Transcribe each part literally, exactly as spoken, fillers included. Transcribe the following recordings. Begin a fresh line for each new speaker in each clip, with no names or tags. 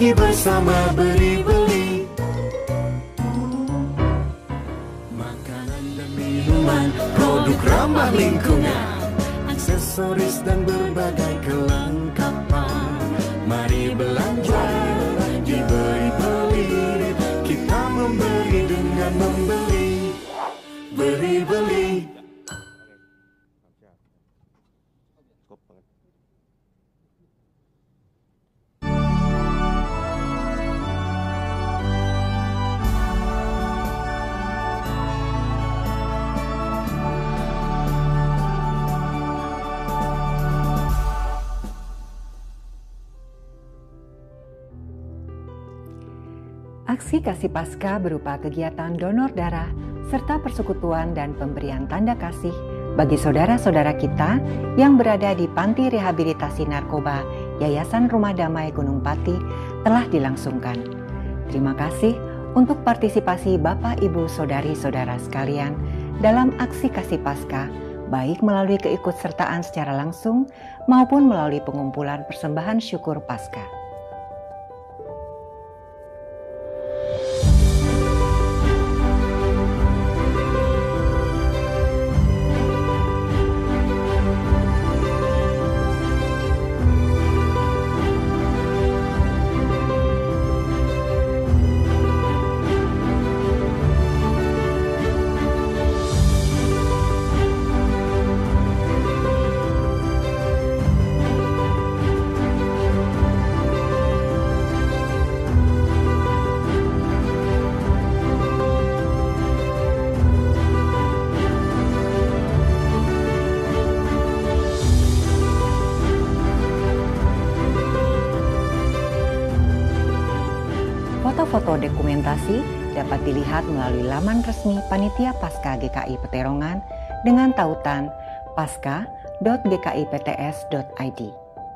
Pergi bersama beri beli, makanan dan minuman, produk ramah lingkungan, aksesoris dan berbagai kelengkapan. Mari belanja, diberi beli, kita memberi dengan membeli. Beri beli.
Aksi Kasih Paskah berupa kegiatan donor darah serta persekutuan dan pemberian tanda kasih bagi saudara-saudara kita yang berada di Panti Rehabilitasi Narkoba Yayasan Rumah Damai Gunung Pati telah dilangsungkan. Terima kasih untuk partisipasi Bapak, Ibu, Saudari-saudara sekalian dalam aksi Kasih Paskah, baik melalui keikutsertaan secara langsung maupun melalui pengumpulan persembahan syukur Paskah. Foto-foto dokumentasi dapat dilihat melalui laman resmi Panitia Paskah G K I Peterongan dengan tautan paskah dot g k i p t s dot i d.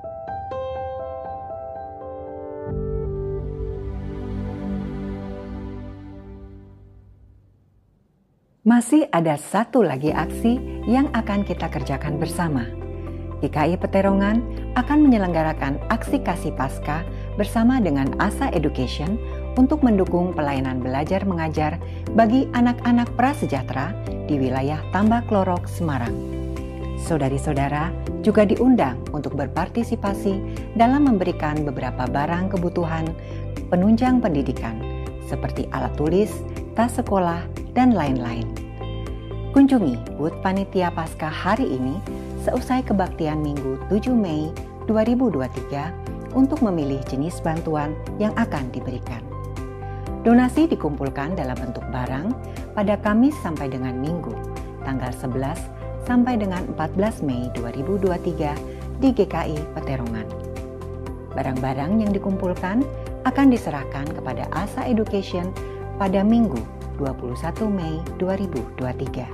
Masih ada satu lagi aksi yang akan kita kerjakan bersama. G K I Peterongan akan menyelenggarakan aksi Kasih Paskah bersama dengan Asa Education untuk mendukung pelayanan belajar mengajar bagi anak-anak prasejahtera di wilayah Tambak Lorok, Semarang. Saudari-saudara juga diundang untuk berpartisipasi dalam memberikan beberapa barang kebutuhan penunjang pendidikan seperti alat tulis, tas sekolah, dan lain-lain. Kunjungi booth Panitia Paskah hari ini seusai kebaktian Minggu tujuh Mei dua ribu dua puluh tiga untuk memilih jenis bantuan yang akan diberikan. Donasi dikumpulkan dalam bentuk barang pada Kamis sampai dengan Minggu, tanggal sebelas sampai dengan empat belas Mei dua ribu dua puluh tiga di G K I Peterongan. Barang-barang yang dikumpulkan akan diserahkan kepada Asa Education pada Minggu dua puluh satu Mei dua ribu dua puluh tiga.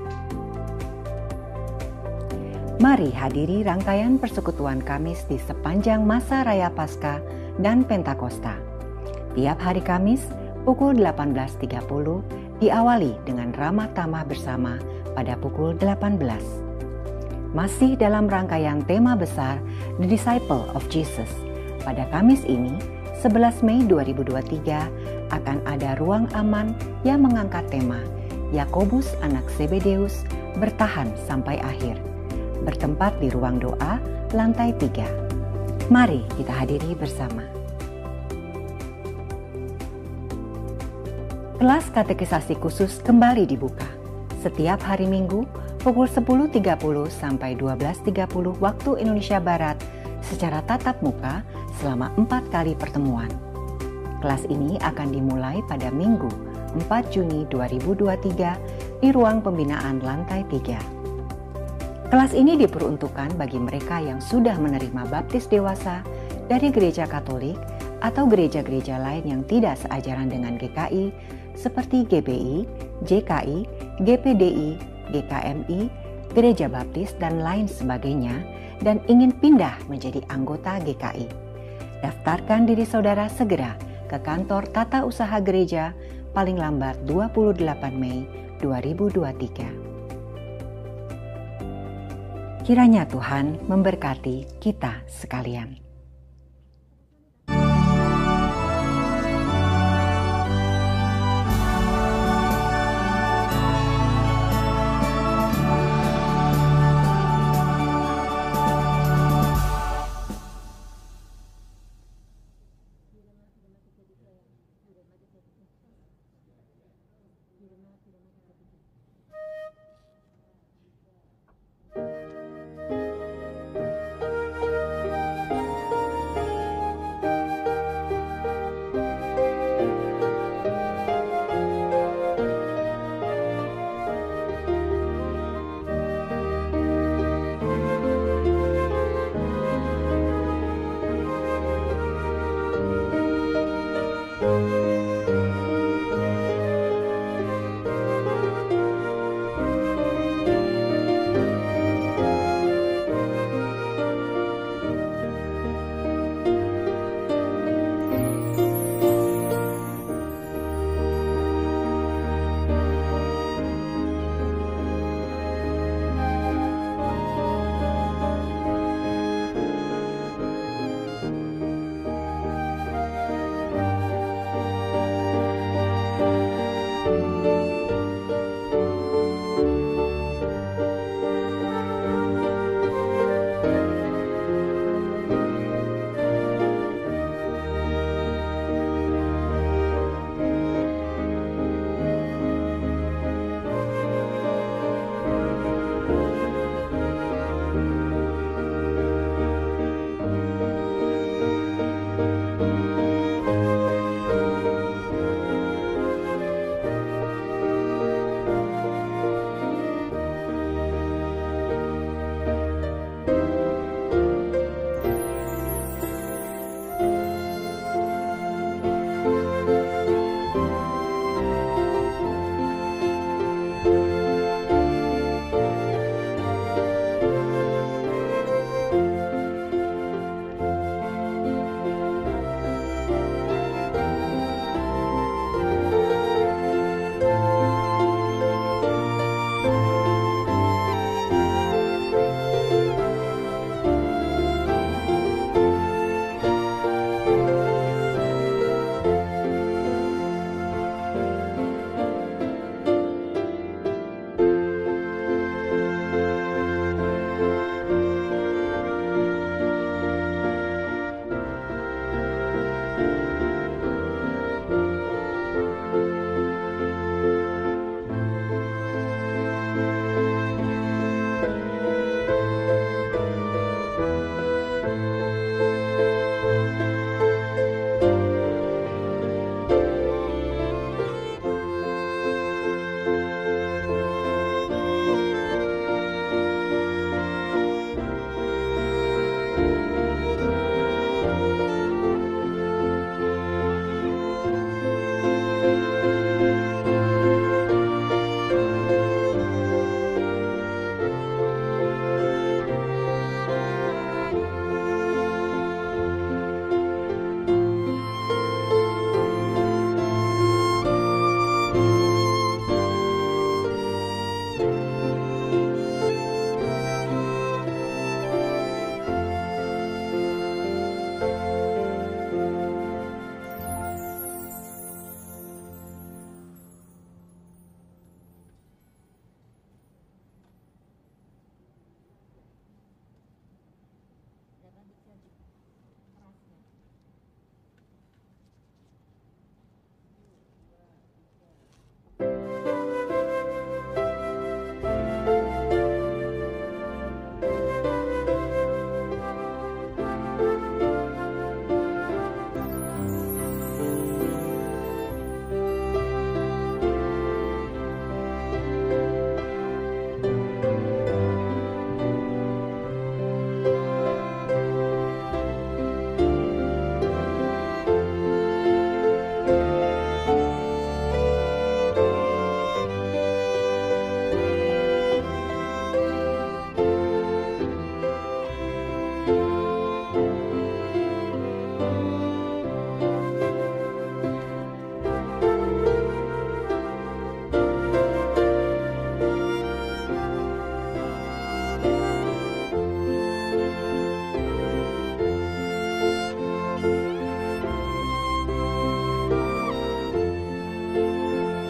Mari hadiri rangkaian persekutuan Kamis di sepanjang masa Raya Paskah dan Pentakosta. Tiap hari Kamis pukul delapan belas tiga puluh diawali dengan ramah tamah bersama pada pukul delapan belas. Masih dalam rangkaian tema besar The Disciple of Jesus, pada Kamis ini sebelas Mei dua ribu dua puluh tiga akan ada ruang aman yang mengangkat tema Yakobus anak Zebedeus bertahan sampai akhir, bertempat di ruang doa lantai tiga. Mari kita hadiri bersama. Kelas katekisasi khusus kembali dibuka setiap hari Minggu pukul sepuluh tiga puluh sampai dua belas tiga puluh waktu Indonesia Barat secara tatap muka selama empat kali pertemuan. Kelas ini akan dimulai pada Minggu empat Juni dua ribu dua puluh tiga di ruang pembinaan lantai tiga. Kelas ini diperuntukkan bagi mereka yang sudah menerima baptis dewasa dari gereja Katolik atau gereja-gereja lain yang tidak seajaran dengan G K I seperti G B I, J K I, G P D I, G K M I, Gereja Baptis, dan lain sebagainya, dan ingin pindah menjadi anggota G K I. Daftarkan diri saudara segera ke kantor Tata Usaha Gereja paling lambat dua puluh delapan Mei dua ribu dua puluh tiga. Kiranya Tuhan memberkati kita sekalian.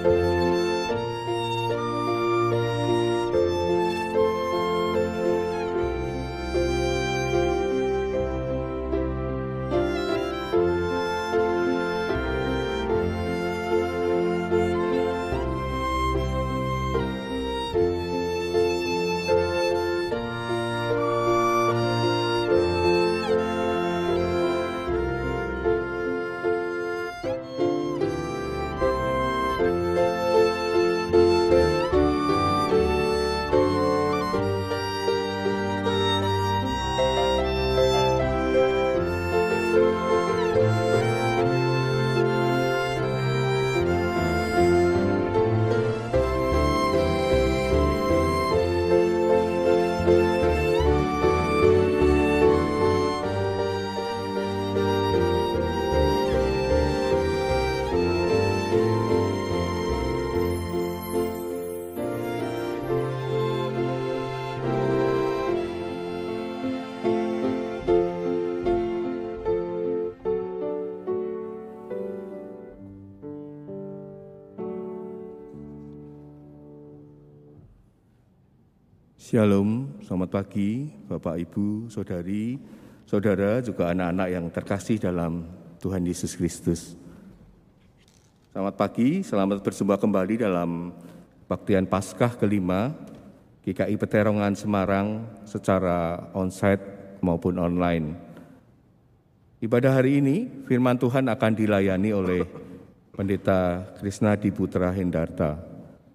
Shalom, selamat pagi Bapak, Ibu, Saudari, Saudara, juga anak-anak yang terkasih dalam Tuhan Yesus Kristus. Selamat pagi, selamat berjumpa kembali dalam Kebaktian Paskah kelima G K I Peterongan Semarang secara onsite maupun online. Ibadah hari ini, firman Tuhan akan dilayani oleh Pendeta Krisnadi Putra Hendarta.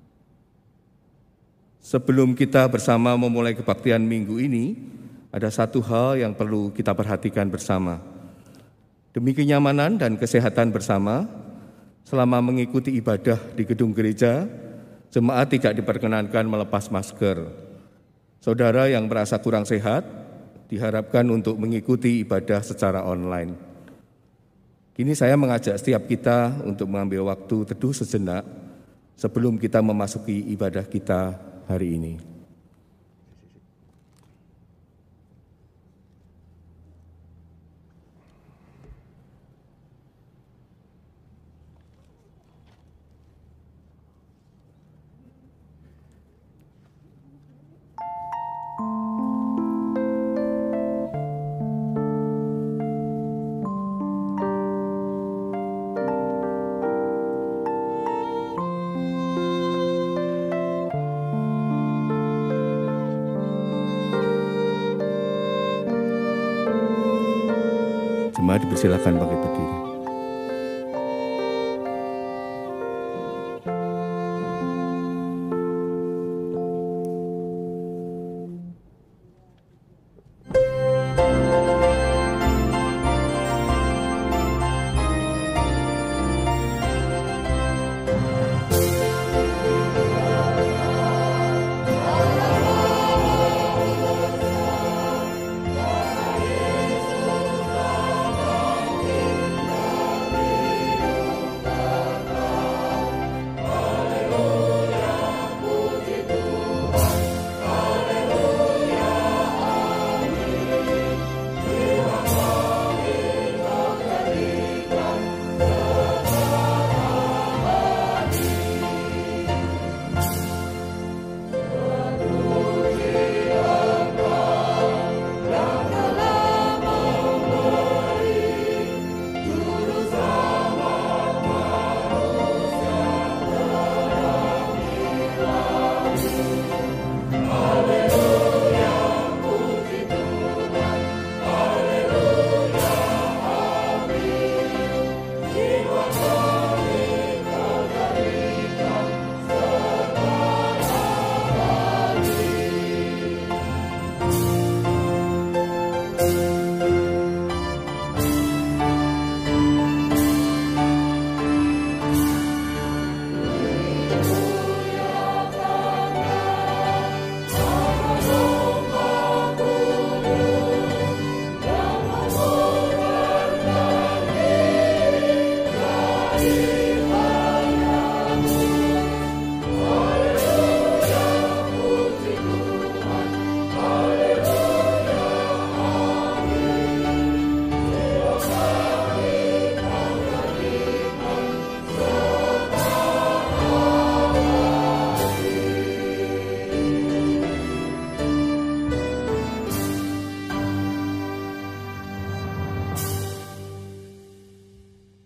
Sebelum kita bersama memulai kebaktian minggu ini, ada satu hal yang perlu kita perhatikan bersama. Demi kenyamanan dan kesehatan bersama, selama mengikuti ibadah di gedung gereja, jemaat tidak diperkenankan melepas masker. Saudara yang merasa kurang sehat, diharapkan untuk mengikuti ibadah secara online. Kini saya mengajak setiap kita untuk mengambil waktu teduh sejenak sebelum kita memasuki ibadah kita hari ini. Jemaat dipersilakan bagi berdiri.
Yesus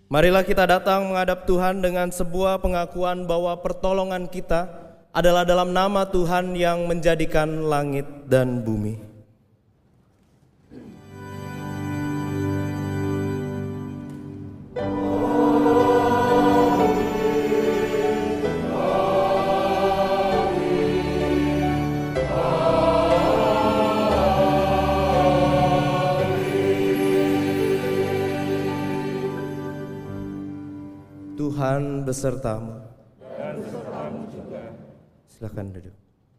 Marilah kita datang menghadap Tuhan dengan sebuah pengakuan bahwa pertolongan kita adalah dalam nama Tuhan yang menjadikan langit dan bumi. Tuhan besertamu. Dan besertamu juga. Silakan duduk.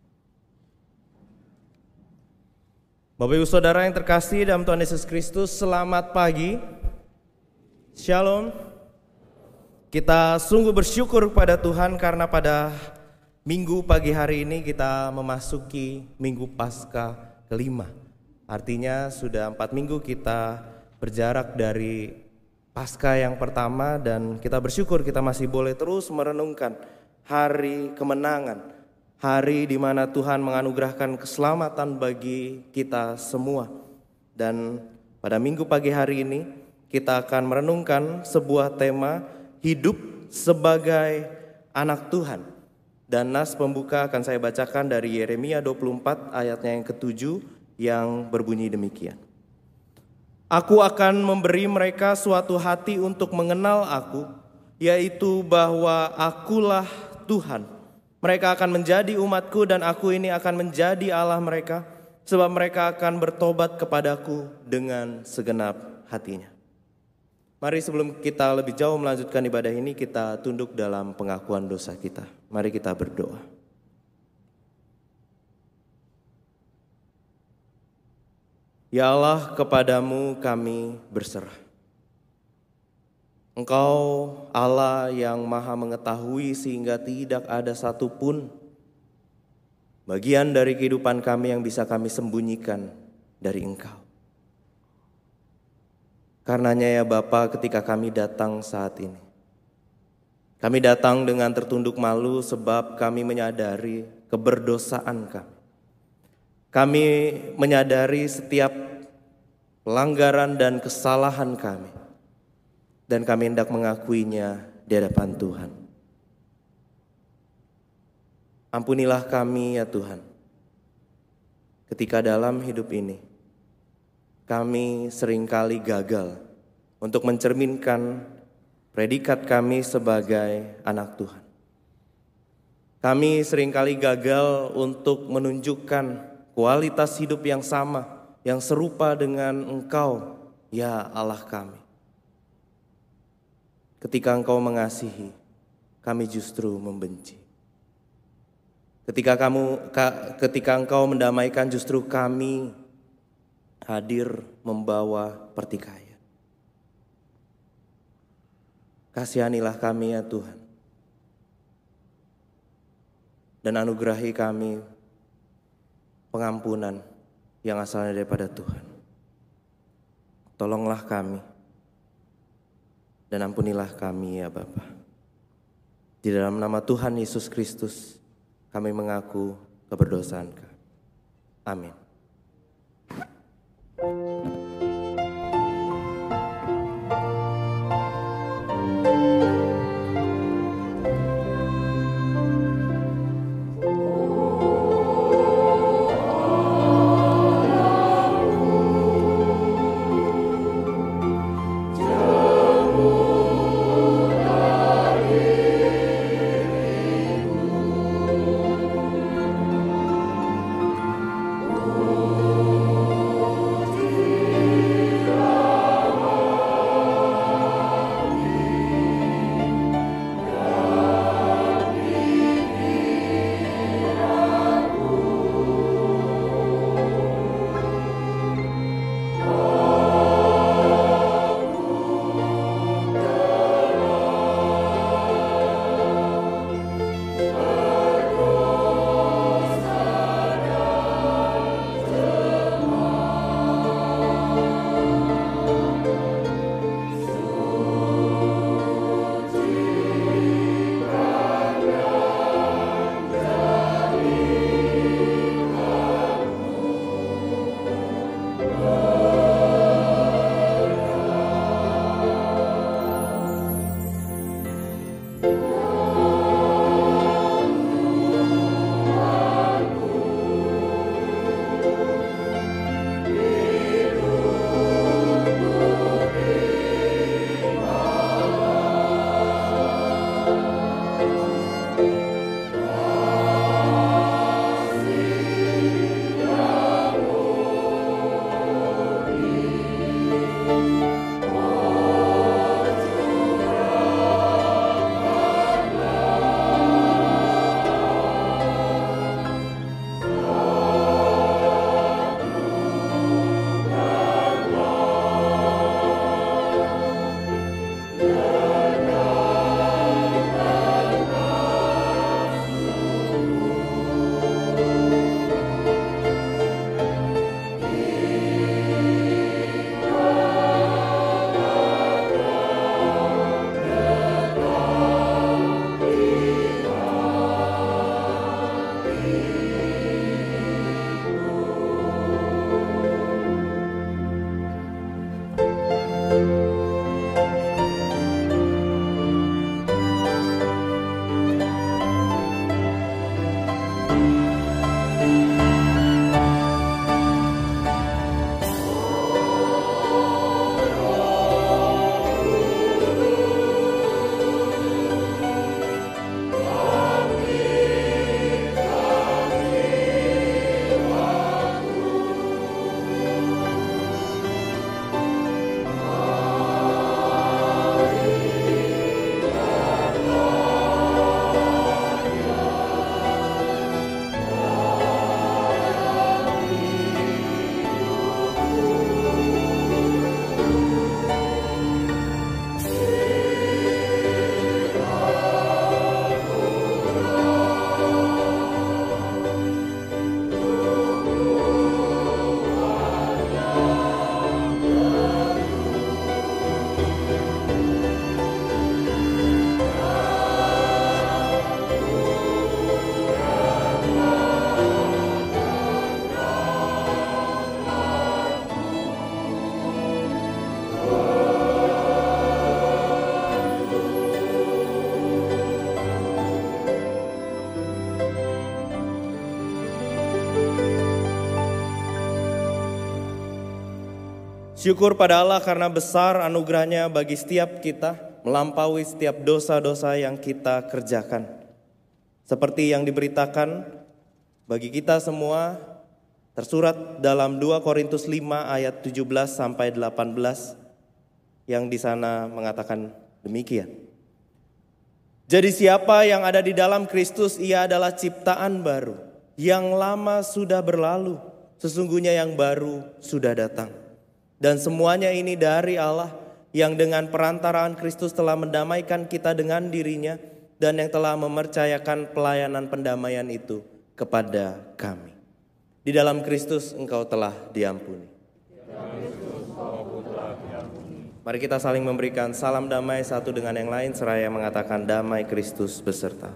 Bapak Ibu Saudara yang terkasih dalam Tuhan Yesus Kristus, selamat pagi. Shalom. Kita sungguh bersyukur kepada Tuhan karena pada minggu pagi hari ini kita memasuki minggu Paskah kelima. Artinya sudah empat minggu kita berjarak dari Paskah yang pertama, dan kita bersyukur kita masih boleh terus merenungkan hari kemenangan, hari di mana Tuhan menganugerahkan keselamatan bagi kita semua. Dan pada minggu pagi hari ini kita akan merenungkan sebuah tema hidup sebagai anak Tuhan. Dan nas pembuka akan saya bacakan dari Yeremia dua puluh empat ayatnya yang ketujuh yang berbunyi demikian. Aku akan memberi mereka suatu hati untuk mengenal aku, yaitu bahwa akulah Tuhan. Mereka akan menjadi umatku dan aku ini akan menjadi Allah mereka, sebab mereka akan bertobat kepadaku dengan segenap hatinya. Mari sebelum kita lebih jauh melanjutkan ibadah ini, kita tunduk dalam pengakuan dosa kita. Mari kita berdoa. Ya Allah, kepadamu kami berserah. Engkau Allah yang maha mengetahui sehingga tidak ada satupun bagian dari kehidupan kami yang bisa kami sembunyikan dari Engkau. Karenanya ya Bapa, ketika kami datang saat ini, kami datang dengan tertunduk malu sebab kami menyadari keberdosaan kami. Kami menyadari setiap pelanggaran dan kesalahan kami, dan kami hendak mengakuinya di hadapan Tuhan. Ampunilah kami ya Tuhan, ketika dalam hidup ini kami seringkali gagal untuk mencerminkan predikat kami sebagai anak Tuhan. Kami seringkali gagal untuk menunjukkan kualitas hidup yang sama, yang serupa dengan Engkau, ya Allah kami. Ketika Engkau mengasihi, kami justru membenci. Ketika kamu, ketika Engkau mendamaikan, justru kami hadir membawa pertikaian. Kasihanilah kami ya Tuhan, dan anugerahi kami pengampunan yang asalnya daripada Tuhan. Tolonglah kami dan ampunilah kami ya Bapa. Di dalam nama Tuhan Yesus Kristus kami mengaku keberdosaan kami. Amin.
Oh
Syukur pada Allah karena besar anugerahnya bagi setiap kita, melampaui setiap dosa-dosa yang kita kerjakan. Seperti yang diberitakan bagi kita semua, tersurat dalam dua Korintus lima ayat tujuh belas sampai delapan belas, yang di sana mengatakan demikian. Jadi siapa yang ada di dalam Kristus, ia adalah ciptaan baru. Yang lama sudah berlalu, sesungguhnya yang baru sudah datang. Dan semuanya ini dari Allah yang dengan perantaraan Kristus telah mendamaikan kita dengan dirinya dan yang telah mempercayakan pelayanan pendamaian itu kepada kami. Di dalam Kristus engkau telah diampuni. Mari kita saling memberikan salam damai satu dengan yang lain seraya mengatakan damai Kristus beserta.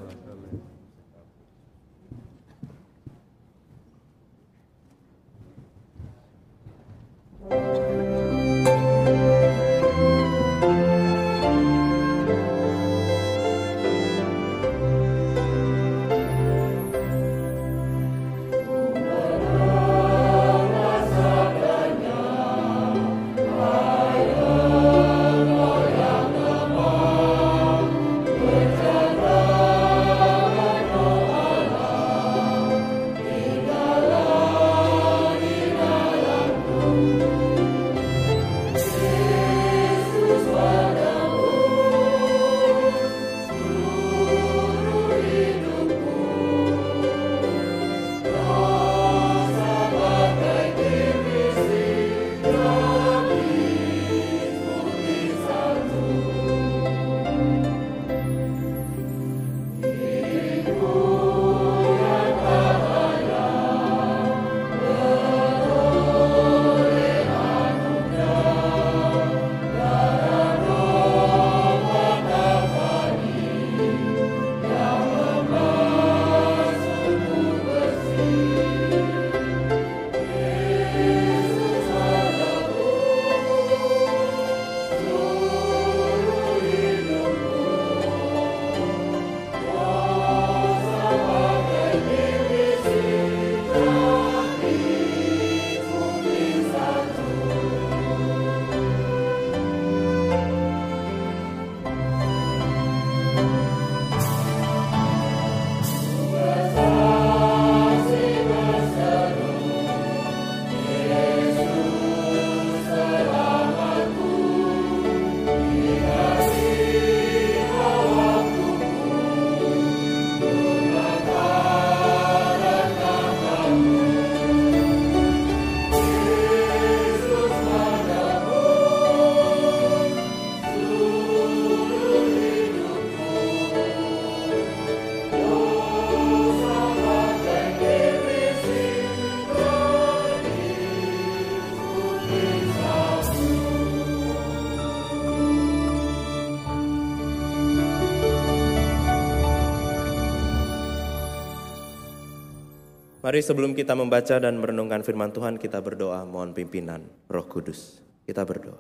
Mari sebelum kita membaca dan merenungkan firman Tuhan, kita berdoa mohon pimpinan Roh Kudus. Kita berdoa.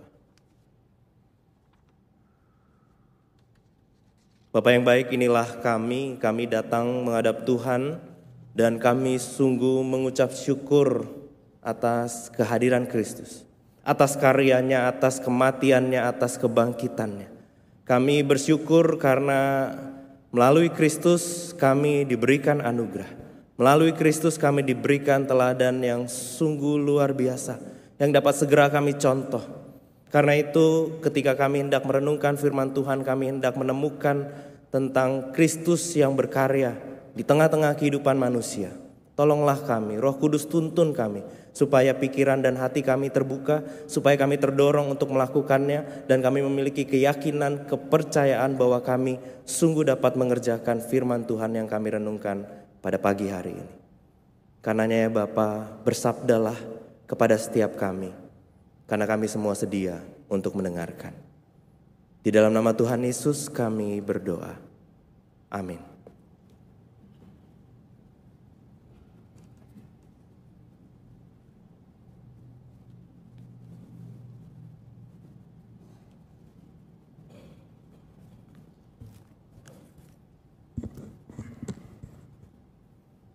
Bapa yang baik, inilah kami, kami datang menghadap Tuhan dan kami sungguh mengucap syukur atas kehadiran Kristus, atas karyanya, atas kematiannya, atas kebangkitannya. Kami bersyukur karena melalui Kristus kami diberikan anugerah. Melalui Kristus kami diberikan teladan yang sungguh luar biasa, yang dapat segera kami contoh. Karena itu ketika kami hendak merenungkan firman Tuhan, kami hendak menemukan tentang Kristus yang berkarya di tengah-tengah kehidupan manusia. Tolonglah kami, Roh Kudus tuntun kami, supaya pikiran dan hati kami terbuka, supaya kami terdorong untuk melakukannya, dan kami memiliki keyakinan, kepercayaan bahwa kami sungguh dapat mengerjakan firman Tuhan yang kami renungkan pada pagi hari ini. Karenanya ya Bapa, bersabdalah kepada setiap kami, karena kami semua sedia untuk mendengarkan. Di dalam nama Tuhan Yesus kami berdoa. Amin.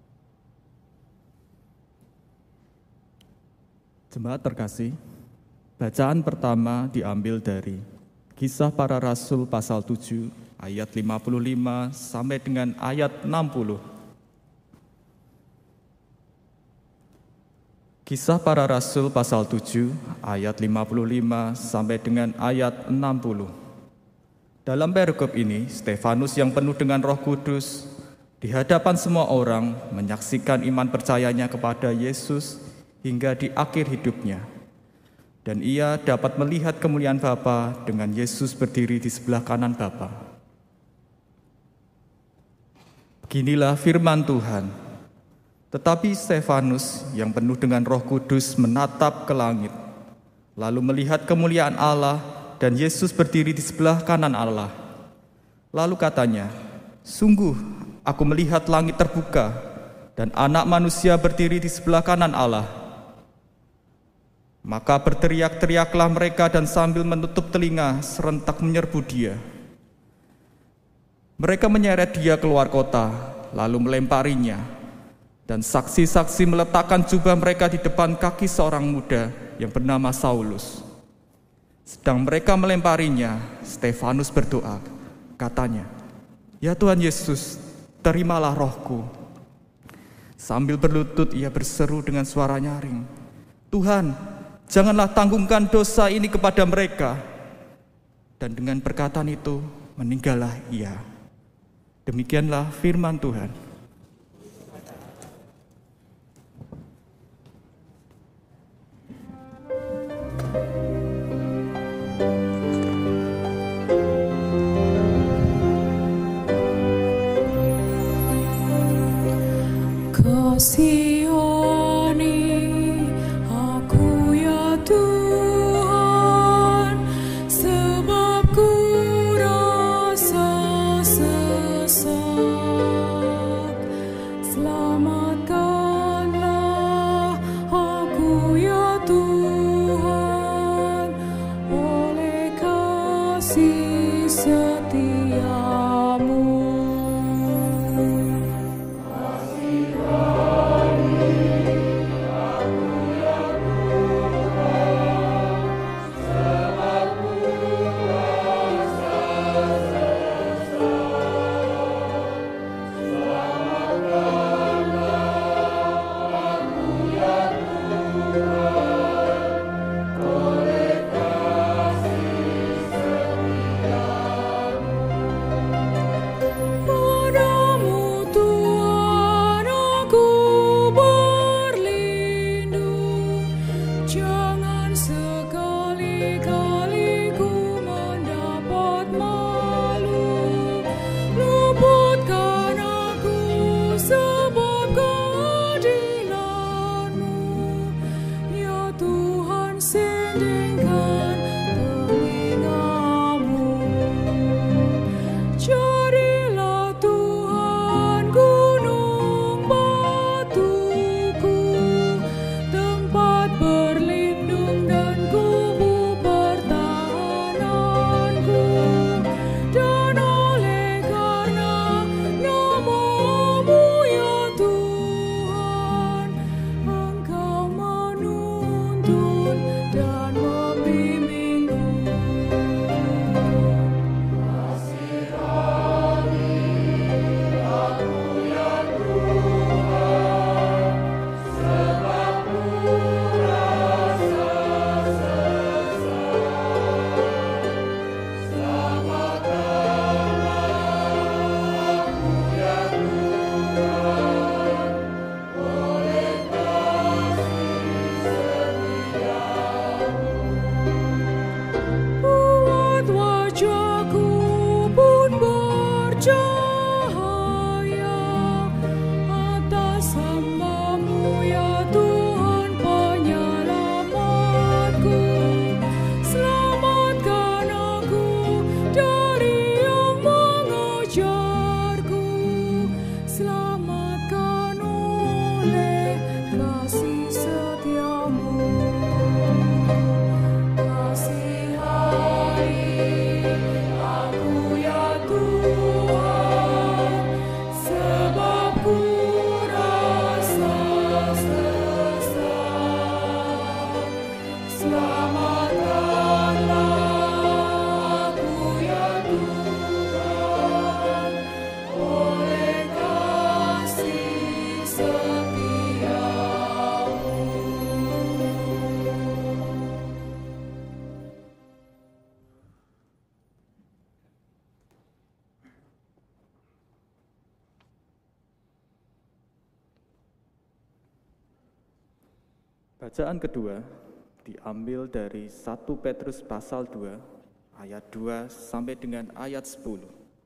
Jemaat terkasih, Bacaan pertama diambil dari Kisah Para Rasul pasal tujuh ayat lima puluh lima sampai dengan ayat enam puluh. Kisah Para Rasul pasal tujuh ayat lima puluh lima sampai dengan ayat enam puluh. Dalam perikop ini, Stefanus yang penuh dengan Roh Kudus di hadapan semua orang menyaksikan iman percayanya kepada Yesus hingga di akhir hidupnya. Dan ia dapat melihat kemuliaan Bapa dengan Yesus berdiri di sebelah kanan Bapa. Beginilah firman Tuhan. Tetapi Stefanus yang penuh dengan Roh Kudus menatap ke langit, lalu melihat kemuliaan Allah dan Yesus berdiri di sebelah kanan Allah. Lalu katanya, "Sungguh, aku melihat langit terbuka dan Anak Manusia berdiri di sebelah kanan Allah." Maka berteriak-teriaklah mereka dan sambil menutup telinga serentak menyerbu dia. Mereka menyeret dia keluar kota, lalu melemparinya. Dan saksi-saksi meletakkan jubah mereka di depan kaki seorang muda yang bernama Saulus. Sedang mereka melemparinya, Stefanus berdoa, katanya, "Ya Tuhan Yesus, terimalah rohku." Sambil berlutut ia berseru dengan suara nyaring, "Tuhan, janganlah tanggungkan dosa ini kepada mereka." Dan dengan perkataan itu meninggallah ia. Demikianlah firman Tuhan.
Kasihani aku ya Tuhan, sebab ku rasa sesak. Selamatkanlah aku ya Tuhan, oleh kasih setiamu. Kasih
Bacaan kedua diambil dari satu Petrus pasal dua ayat dua sampai dengan ayat sepuluh.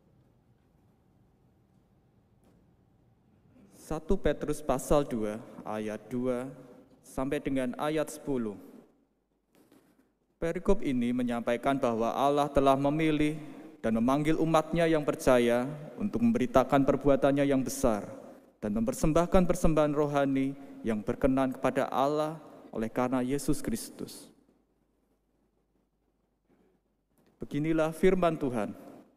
satu Petrus pasal dua ayat dua sampai dengan ayat sepuluh. Perikop ini menyampaikan bahwa Allah telah memilih dan memanggil umatnya yang percaya untuk memberitakan perbuatannya yang besar dan mempersembahkan persembahan rohani yang berkenan kepada Allah oleh karena Yesus Kristus. Beginilah firman Tuhan.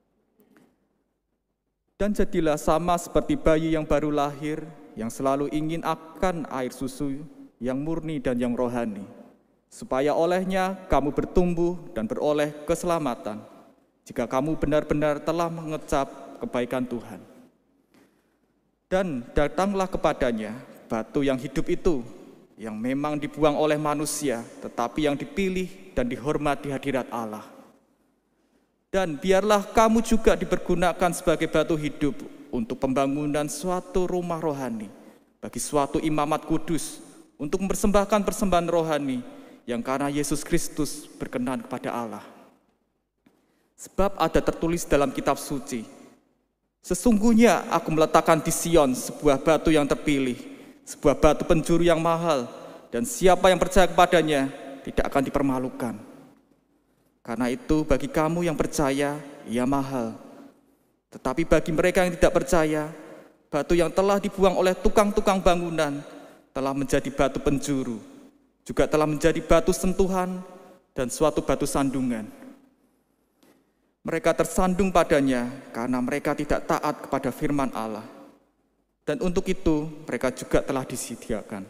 Dan jadilah sama seperti bayi yang baru lahir, yang selalu ingin akan air susu yang murni dan yang rohani, supaya olehnya kamu bertumbuh dan beroleh keselamatan, jika kamu benar-benar telah mengecap kebaikan Tuhan. Dan datanglah kepadanya batu yang hidup itu, yang memang dibuang oleh manusia, tetapi yang dipilih dan dihormat di hadirat Allah. Dan biarlah kamu juga dipergunakan sebagai batu hidup untuk pembangunan suatu rumah rohani, bagi suatu imamat kudus, untuk mempersembahkan persembahan rohani yang karena Yesus Kristus berkenan kepada Allah. Sebab ada tertulis dalam kitab suci, sesungguhnya aku meletakkan di Sion sebuah batu yang terpilih, sebuah batu penjuru yang mahal, dan siapa yang percaya kepadanya tidak akan dipermalukan. Karena itu bagi kamu yang percaya, ia mahal. Tetapi bagi mereka yang tidak percaya, batu yang telah dibuang oleh tukang-tukang bangunan telah menjadi batu penjuru, juga telah menjadi batu sentuhan dan suatu batu sandungan. Mereka tersandung padanya karena mereka tidak taat kepada firman Allah. Dan untuk itu mereka juga telah disediakan.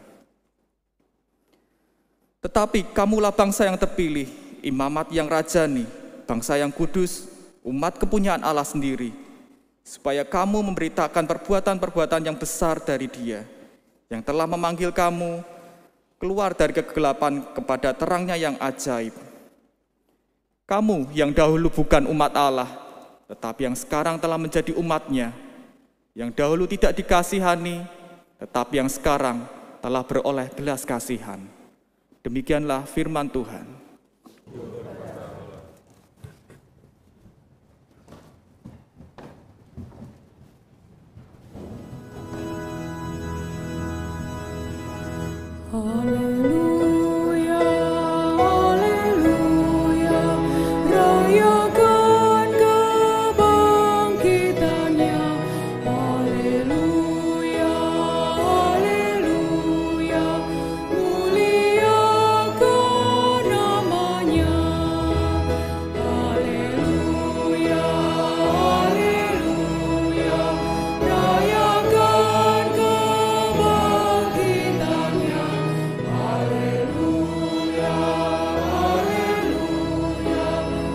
Tetapi kamulah bangsa yang terpilih, imamat yang rajani, bangsa yang kudus, umat kepunyaan Allah sendiri, supaya kamu memberitakan perbuatan-perbuatan yang besar dari Dia, yang telah memanggil kamu keluar dari kegelapan kepada terangnya yang ajaib. Kamu yang dahulu bukan umat Allah, tetapi yang sekarang telah menjadi umat-Nya, yang dahulu tidak dikasihani, tetapi yang sekarang telah beroleh belas kasihan. Demikianlah firman Tuhan.
Haleluya, haleluya, rayakan kebangkitannya. Haleluya, haleluya, muliakan namanya. Haleluya, haleluya, rayakan kebangkitannya. Haleluya, haleluya,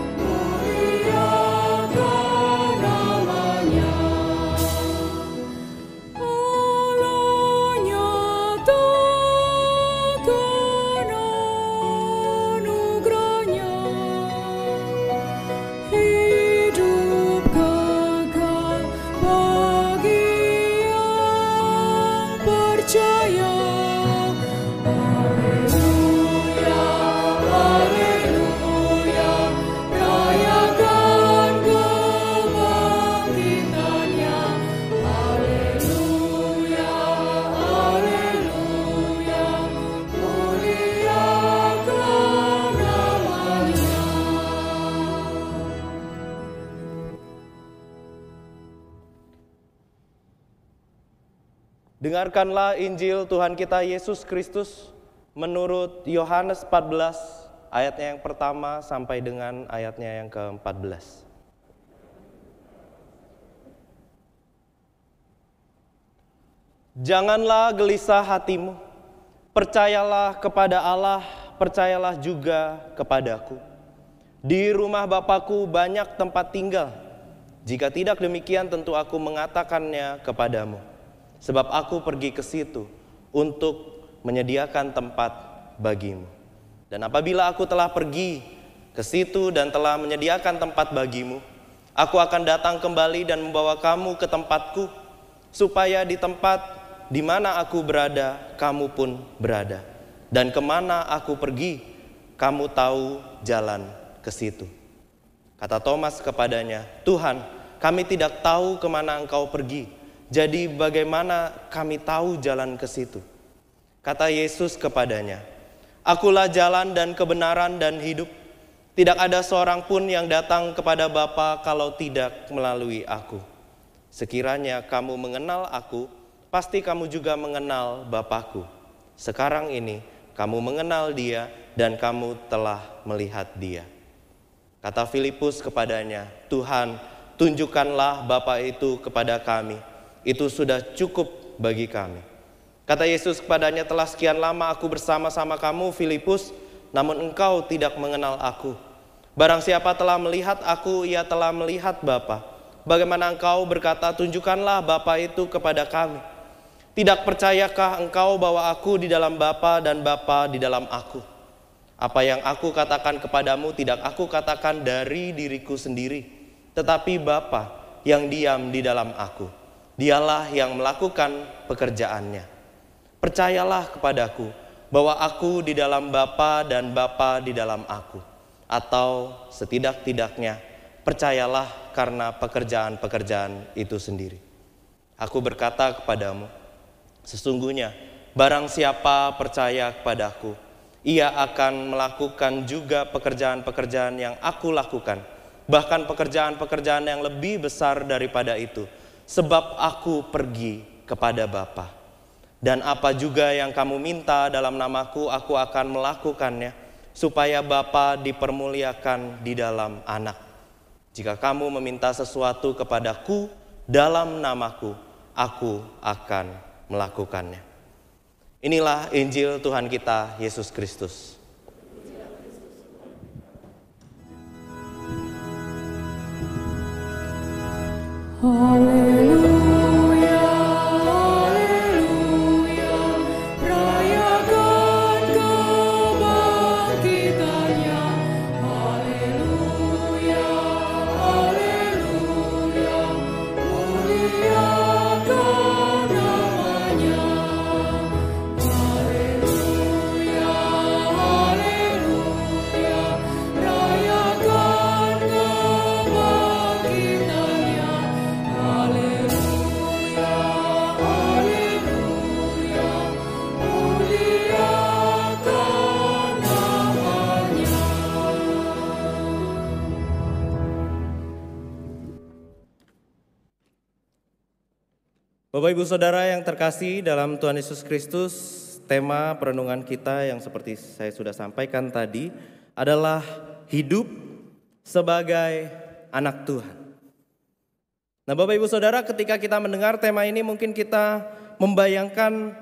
muliakan namanya. Allah nyatakan anugerahnya, hidup kekal bagi yang percaya. Haleluya, haleluya, rayakan kebangkitannya. Haleluya, haleluya, muliakan namanya.
Dengarkanlah Injil Tuhan kita Yesus Kristus menurut Yohanes empat belas ayatnya yang pertama sampai dengan ayatnya yang ke-empat belas. Janganlah gelisah hatimu, percayalah kepada Allah, percayalah juga kepadaku. Di rumah Bapakku banyak tempat tinggal. Jika tidak demikian tentu aku mengatakannya kepadamu. Sebab aku pergi ke situ untuk menyediakan tempat bagimu. Dan apabila aku telah pergi ke situ dan telah menyediakan tempat bagimu, aku akan datang kembali dan membawa kamu ke tempatku, supaya di tempat di mana aku berada, kamu pun berada. Dan kemana aku pergi, kamu tahu jalan ke situ. Kata Thomas kepadanya, Tuhan, kami tidak tahu kemana engkau pergi. Jadi bagaimana kami tahu jalan ke situ? Kata Yesus kepadanya, Akulah jalan dan kebenaran dan hidup. Tidak ada seorang pun yang datang kepada Bapa kalau tidak melalui aku. Sekiranya kamu mengenal aku, pasti kamu juga mengenal Bapa-Ku. Sekarang ini kamu mengenal Dia dan kamu telah melihat Dia. Kata Filipus kepadanya, Tuhan, tunjukkanlah Bapa itu kepada kami. Itu sudah cukup bagi kami. Kata Yesus kepadanya, telah sekian lama aku bersama-sama kamu, Filipus, namun engkau tidak mengenal aku. Barang siapa telah melihat aku, ia telah melihat Bapa. Bagaimana engkau berkata, tunjukkanlah Bapa itu kepada kami? Tidak percayakah engkau bahwa aku di dalam Bapa dan Bapa di dalam aku? Apa yang aku katakan kepadamu tidak aku katakan dari diriku sendiri, tetapi Bapa yang diam di dalam aku. Dialah yang melakukan pekerjaannya. Percayalah kepadaku bahwa aku di dalam Bapa dan Bapa di dalam aku. Atau setidak-tidaknya percayalah karena pekerjaan-pekerjaan itu sendiri. Aku berkata kepadamu, sesungguhnya barang siapa percaya kepadaku, ia akan melakukan juga pekerjaan-pekerjaan yang aku lakukan. Bahkan pekerjaan-pekerjaan yang lebih besar daripada itu. Sebab aku pergi kepada Bapa. Dan apa juga yang kamu minta dalam namaku, aku akan melakukannya, supaya Bapa dipermuliakan di dalam Anak. Jika kamu meminta sesuatu kepadaku dalam namaku, aku akan melakukannya. Inilah Injil Tuhan kita, Yesus Kristus.
Haleluya.
Bapak Ibu Saudara yang terkasih dalam Tuhan Yesus Kristus, tema perenungan kita yang seperti saya sudah sampaikan tadi adalah hidup sebagai anak Tuhan. Nah Bapak Ibu Saudara, ketika kita mendengar tema ini mungkin kita membayangkan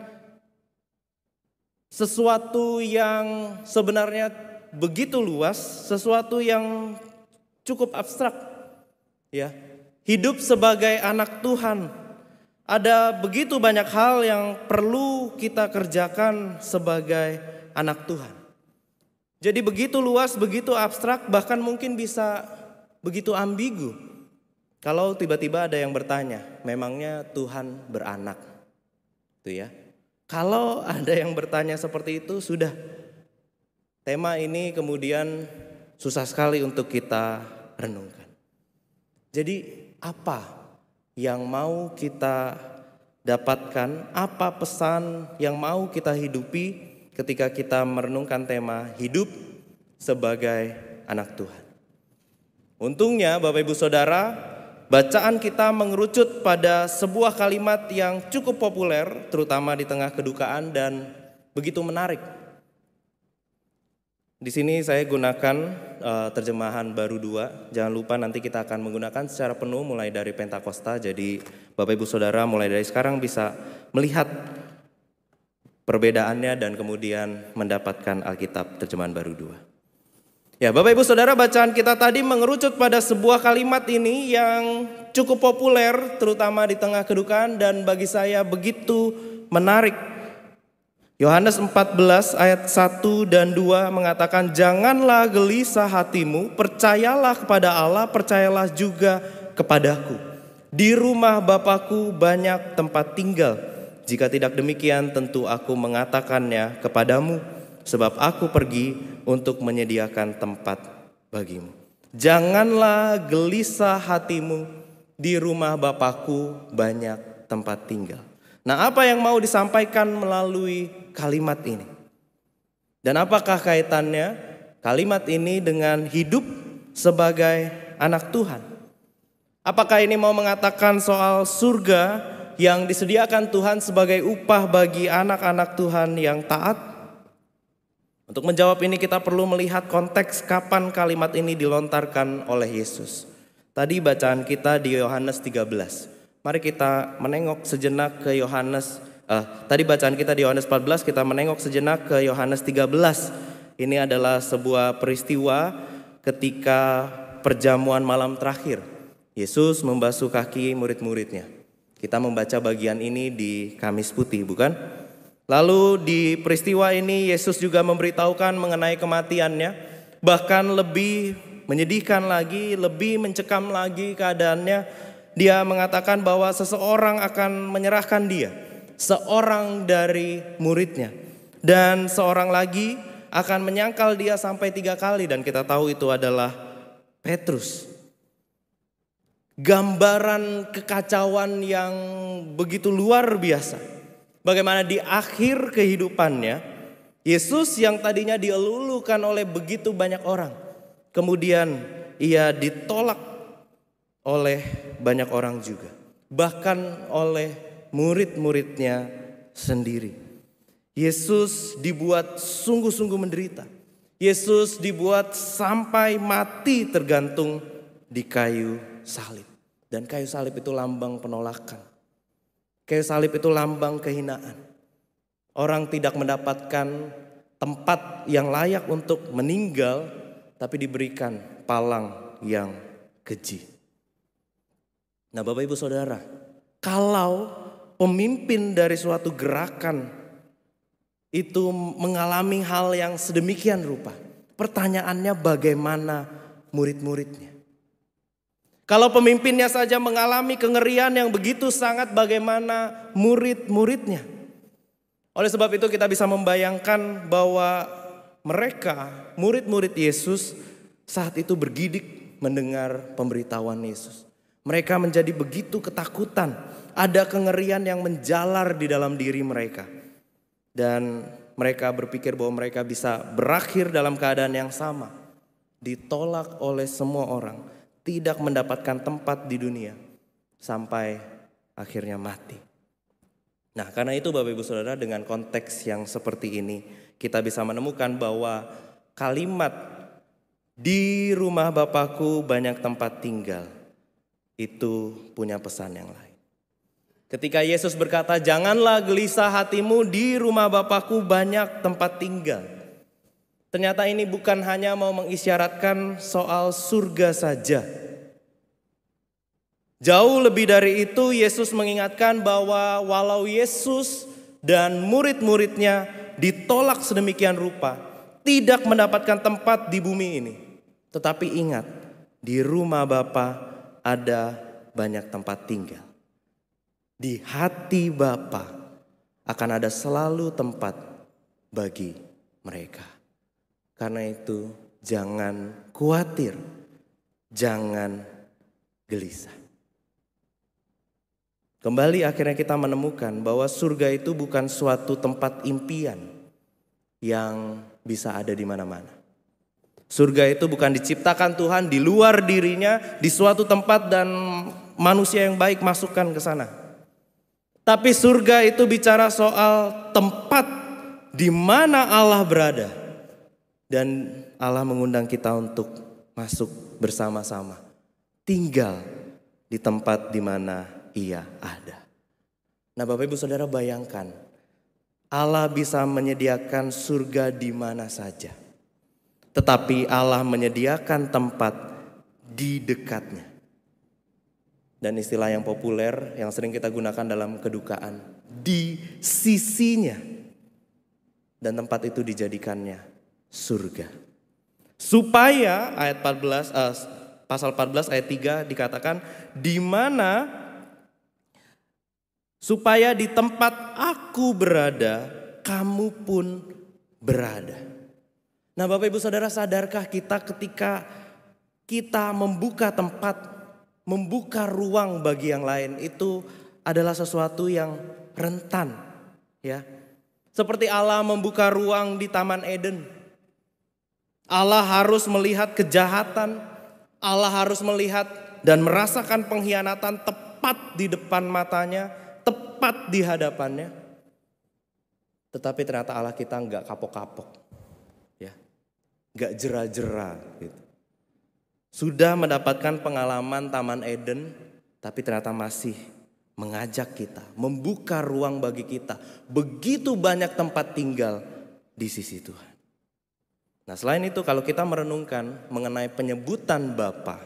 sesuatu yang sebenarnya begitu luas, sesuatu yang cukup abstrak. Ya, hidup sebagai anak Tuhan. Ada begitu banyak hal yang perlu kita kerjakan sebagai anak Tuhan. Jadi begitu luas, begitu abstrak, bahkan mungkin bisa begitu ambigu. Kalau tiba-tiba ada yang bertanya, memangnya Tuhan beranak? Itu ya. Kalau ada yang bertanya seperti itu, sudah. Tema ini kemudian susah sekali untuk kita renungkan. Jadi apa yang mau kita dapatkan, apa pesan yang mau kita hidupi ketika kita merenungkan tema hidup sebagai anak Tuhan. Untungnya Bapak Ibu Saudara, bacaan kita mengerucut pada sebuah kalimat yang cukup populer terutama di tengah kedukaan dan begitu menarik. Di sini saya gunakan uh, terjemahan baru dua. Jangan lupa nanti kita akan menggunakan secara penuh mulai dari Pentakosta. Jadi Bapak Ibu Saudara mulai dari sekarang bisa melihat perbedaannya dan kemudian mendapatkan Alkitab terjemahan baru dua. Ya Bapak Ibu Saudara, bacaan kita tadi mengerucut pada sebuah kalimat ini yang cukup populer terutama di tengah kedukaan dan bagi saya begitu menarik. Yohanes empat belas ayat satu dan dua mengatakan, janganlah gelisah hatimu, percayalah kepada Allah, percayalah juga kepadaku. Di rumah Bapa-Ku banyak tempat tinggal. Jika tidak demikian tentu aku mengatakannya kepadamu. sebab aku pergi untuk menyediakan tempat bagimu. Janganlah gelisah hatimu, di rumah Bapakku banyak tempat tinggal. Nah, apa yang mau disampaikan melalui kalimat ini? Dan apakah kaitannya kalimat ini dengan hidup sebagai anak Tuhan? Apakah ini mau mengatakan soal surga yang disediakan Tuhan sebagai upah bagi anak-anak Tuhan yang taat? Untuk menjawab ini kita perlu melihat konteks kapan kalimat ini dilontarkan oleh Yesus. Tadi bacaan kita di Yohanes tiga belas. Mari kita menengok sejenak ke Yohanes. Eh, tadi bacaan kita di Yohanes empat belas, kita menengok sejenak ke Yohanes tiga belas. Ini adalah sebuah peristiwa ketika perjamuan malam terakhir. Yesus membasuh kaki murid-muridnya. Kita membaca bagian ini di Kamis Putih, bukan? Lalu di peristiwa ini Yesus juga memberitahukan mengenai kematiannya. Bahkan lebih menyedihkan lagi, lebih mencekam lagi keadaannya. Dia mengatakan bahwa seseorang akan menyerahkan dia, seorang dari muridnya. Dan seorang lagi akan menyangkal dia sampai tiga kali, dan kita tahu itu adalah Petrus. Gambaran kekacauan yang begitu luar biasa. Bagaimana di akhir kehidupannya, Yesus yang tadinya dielulukan oleh begitu banyak orang, kemudian ia ditolak oleh banyak orang juga. Bahkan oleh murid-muridnya sendiri. Yesus dibuat sungguh-sungguh menderita. Yesus dibuat sampai mati tergantung di kayu salib. Dan kayu salib itu lambang penolakan. Kayu salib itu lambang kehinaan. Orang tidak mendapatkan tempat yang layak untuk meninggal, tapi diberikan palang yang keji. Nah, Bapak Ibu Saudara, kalau pemimpin dari suatu gerakan itu mengalami hal yang sedemikian rupa, pertanyaannya bagaimana murid-muridnya? Kalau pemimpinnya saja mengalami kengerian yang begitu sangat, bagaimana murid-muridnya? Oleh sebab itu kita bisa membayangkan bahwa mereka, murid-murid Yesus, saat itu bergidik mendengar pemberitahuan Yesus. Mereka menjadi begitu ketakutan, ada kengerian yang menjalar di dalam diri mereka. Dan mereka berpikir bahwa mereka bisa berakhir dalam keadaan yang sama. Ditolak oleh semua orang. Tidak mendapatkan tempat di dunia sampai akhirnya mati. Nah, karena itu Bapak Ibu Saudara, dengan konteks yang seperti ini kita bisa menemukan bahwa kalimat di rumah Bapakku banyak tempat tinggal itu punya pesan yang lain. Ketika Yesus berkata, janganlah gelisah hatimu, di rumah Bapakku banyak tempat tinggal. Ternyata ini bukan hanya mau mengisyaratkan soal surga saja. Jauh lebih dari itu, Yesus mengingatkan bahwa walau Yesus dan murid-muridnya ditolak sedemikian rupa, tidak mendapatkan tempat di bumi ini. Tetapi ingat, di rumah Bapa ada banyak tempat tinggal. Di hati Bapa akan ada selalu tempat bagi mereka. Karena itu jangan khawatir, jangan gelisah. Kembali akhirnya kita menemukan bahwa surga itu bukan suatu tempat impian yang bisa ada di mana-mana. Surga itu bukan diciptakan Tuhan di luar dirinya, di suatu tempat dan manusia yang baik masukkan ke sana. Tapi surga itu bicara soal tempat di mana Allah berada. Dan Allah mengundang kita untuk masuk bersama-sama. Tinggal di tempat di mana Ia ada. Nah, Bapak Ibu Saudara, bayangkan. Allah bisa menyediakan surga di mana saja. Tetapi Allah menyediakan tempat di dekatnya. Dan istilah yang populer yang sering kita gunakan dalam kedukaan, di sisinya. Dan tempat itu dijadikannya surga. Supaya ayat empat belas, uh, pasal empat belas ayat tiga dikatakan, di mana supaya di tempat aku berada, kamu pun berada. Nah Bapak Ibu Saudara, sadarkah kita ketika kita membuka tempat, membuka ruang bagi yang lain, itu adalah sesuatu yang rentan, ya. Seperti Allah membuka ruang di Taman Eden. Allah harus melihat kejahatan, Allah harus melihat dan merasakan pengkhianatan tepat di depan matanya, tepat di hadapannya. Tetapi ternyata Allah kita enggak kapok-kapok, ya, enggak jera-jera gitu. Sudah mendapatkan pengalaman Taman Eden, tapi ternyata masih mengajak kita, membuka ruang bagi kita. Begitu banyak tempat tinggal di sisi Tuhan. Nah selain itu kalau kita merenungkan mengenai penyebutan Bapa,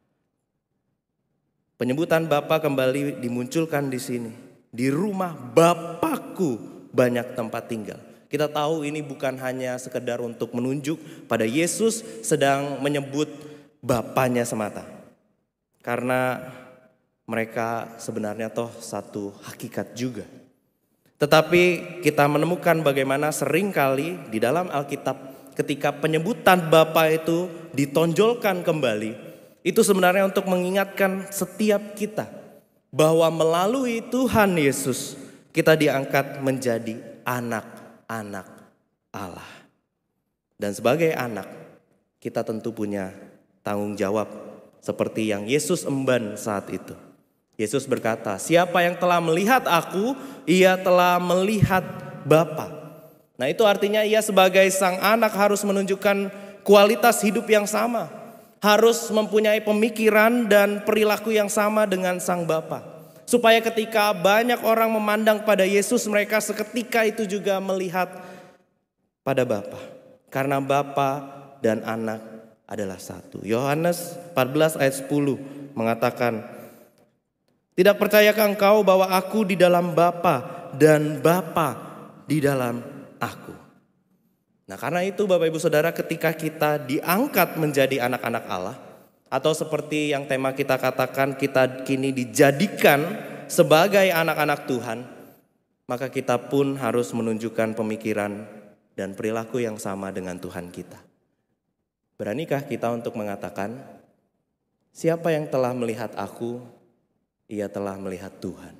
penyebutan Bapa kembali dimunculkan di sini. Di rumah Bapakku banyak tempat tinggal. Kita tahu ini bukan hanya sekedar untuk menunjuk pada Yesus sedang menyebut Bapanya semata. Karena mereka sebenarnya toh satu hakikat juga. Tetapi kita menemukan bagaimana seringkali di dalam Alkitab ketika penyebutan Bapa itu ditonjolkan kembali, itu sebenarnya untuk mengingatkan setiap kita bahwa melalui Tuhan Yesus kita diangkat menjadi anak-anak Allah. Dan sebagai anak kita tentu punya tanggung jawab seperti yang Yesus emban saat itu. Yesus berkata, siapa yang telah melihat aku, ia telah melihat Bapa. Nah itu artinya ia sebagai sang anak harus menunjukkan kualitas hidup yang sama. Harus mempunyai pemikiran dan perilaku yang sama dengan sang Bapa. Supaya ketika banyak orang memandang pada Yesus, mereka seketika itu juga melihat pada Bapa. Karena Bapa dan anak adalah satu. Yohanes empat belas ayat sepuluh mengatakan, tidak percayakah engkau bahwa aku di dalam Bapa dan Bapa di dalam aku? Nah karena itu Bapak Ibu Saudara, ketika kita diangkat menjadi anak-anak Allah, atau seperti yang tema kita katakan, kita kini dijadikan sebagai anak-anak Tuhan, maka kita pun harus menunjukkan pemikiran dan perilaku yang sama dengan Tuhan kita. Beranikah kita untuk mengatakan, siapa yang telah melihat aku, ia telah melihat Tuhan?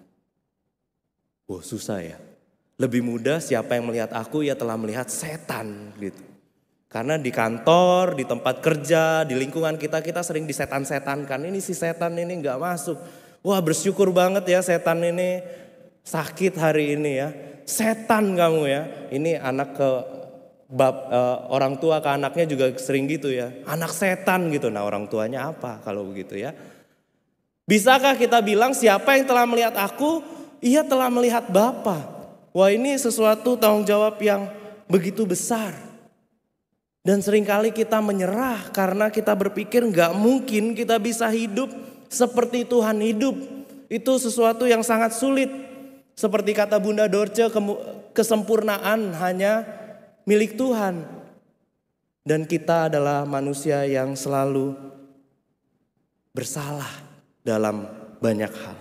Oh susah ya. Lebih mudah siapa yang melihat aku, ia telah melihat setan gitu. Karena di kantor, di tempat kerja, di lingkungan kita, kita sering disetan-setankan. Ini si setan ini gak masuk. Wah bersyukur banget ya setan ini sakit hari ini ya. Setan kamu ya. Ini anak ke bab, uh, orang tua ke anaknya juga sering gitu ya. Anak setan gitu. Nah orang tuanya apa kalau begitu ya. Bisakah kita bilang siapa yang telah melihat aku, ia telah melihat Bapa. Wah ini sesuatu tanggung jawab yang begitu besar. Dan seringkali kita menyerah karena kita berpikir gak mungkin kita bisa hidup seperti Tuhan hidup. Itu sesuatu yang sangat sulit. Seperti kata Bunda Dorce, kesempurnaan hanya milik Tuhan. Dan kita adalah manusia yang selalu bersalah dalam banyak hal.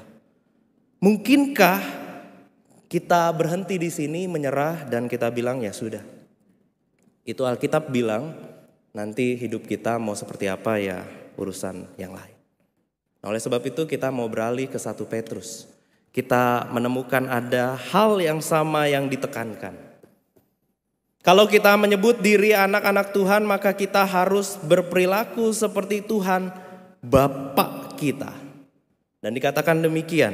Mungkinkah kita berhenti di sini menyerah dan kita bilang ya sudah. Itu Alkitab bilang nanti hidup kita mau seperti apa ya urusan yang lain. Nah, oleh sebab itu kita mau beralih ke satu Petrus. Kita menemukan ada hal yang sama yang ditekankan. Kalau kita menyebut diri anak-anak Tuhan, maka kita harus berperilaku seperti Tuhan Bapa kita. Dan dikatakan demikian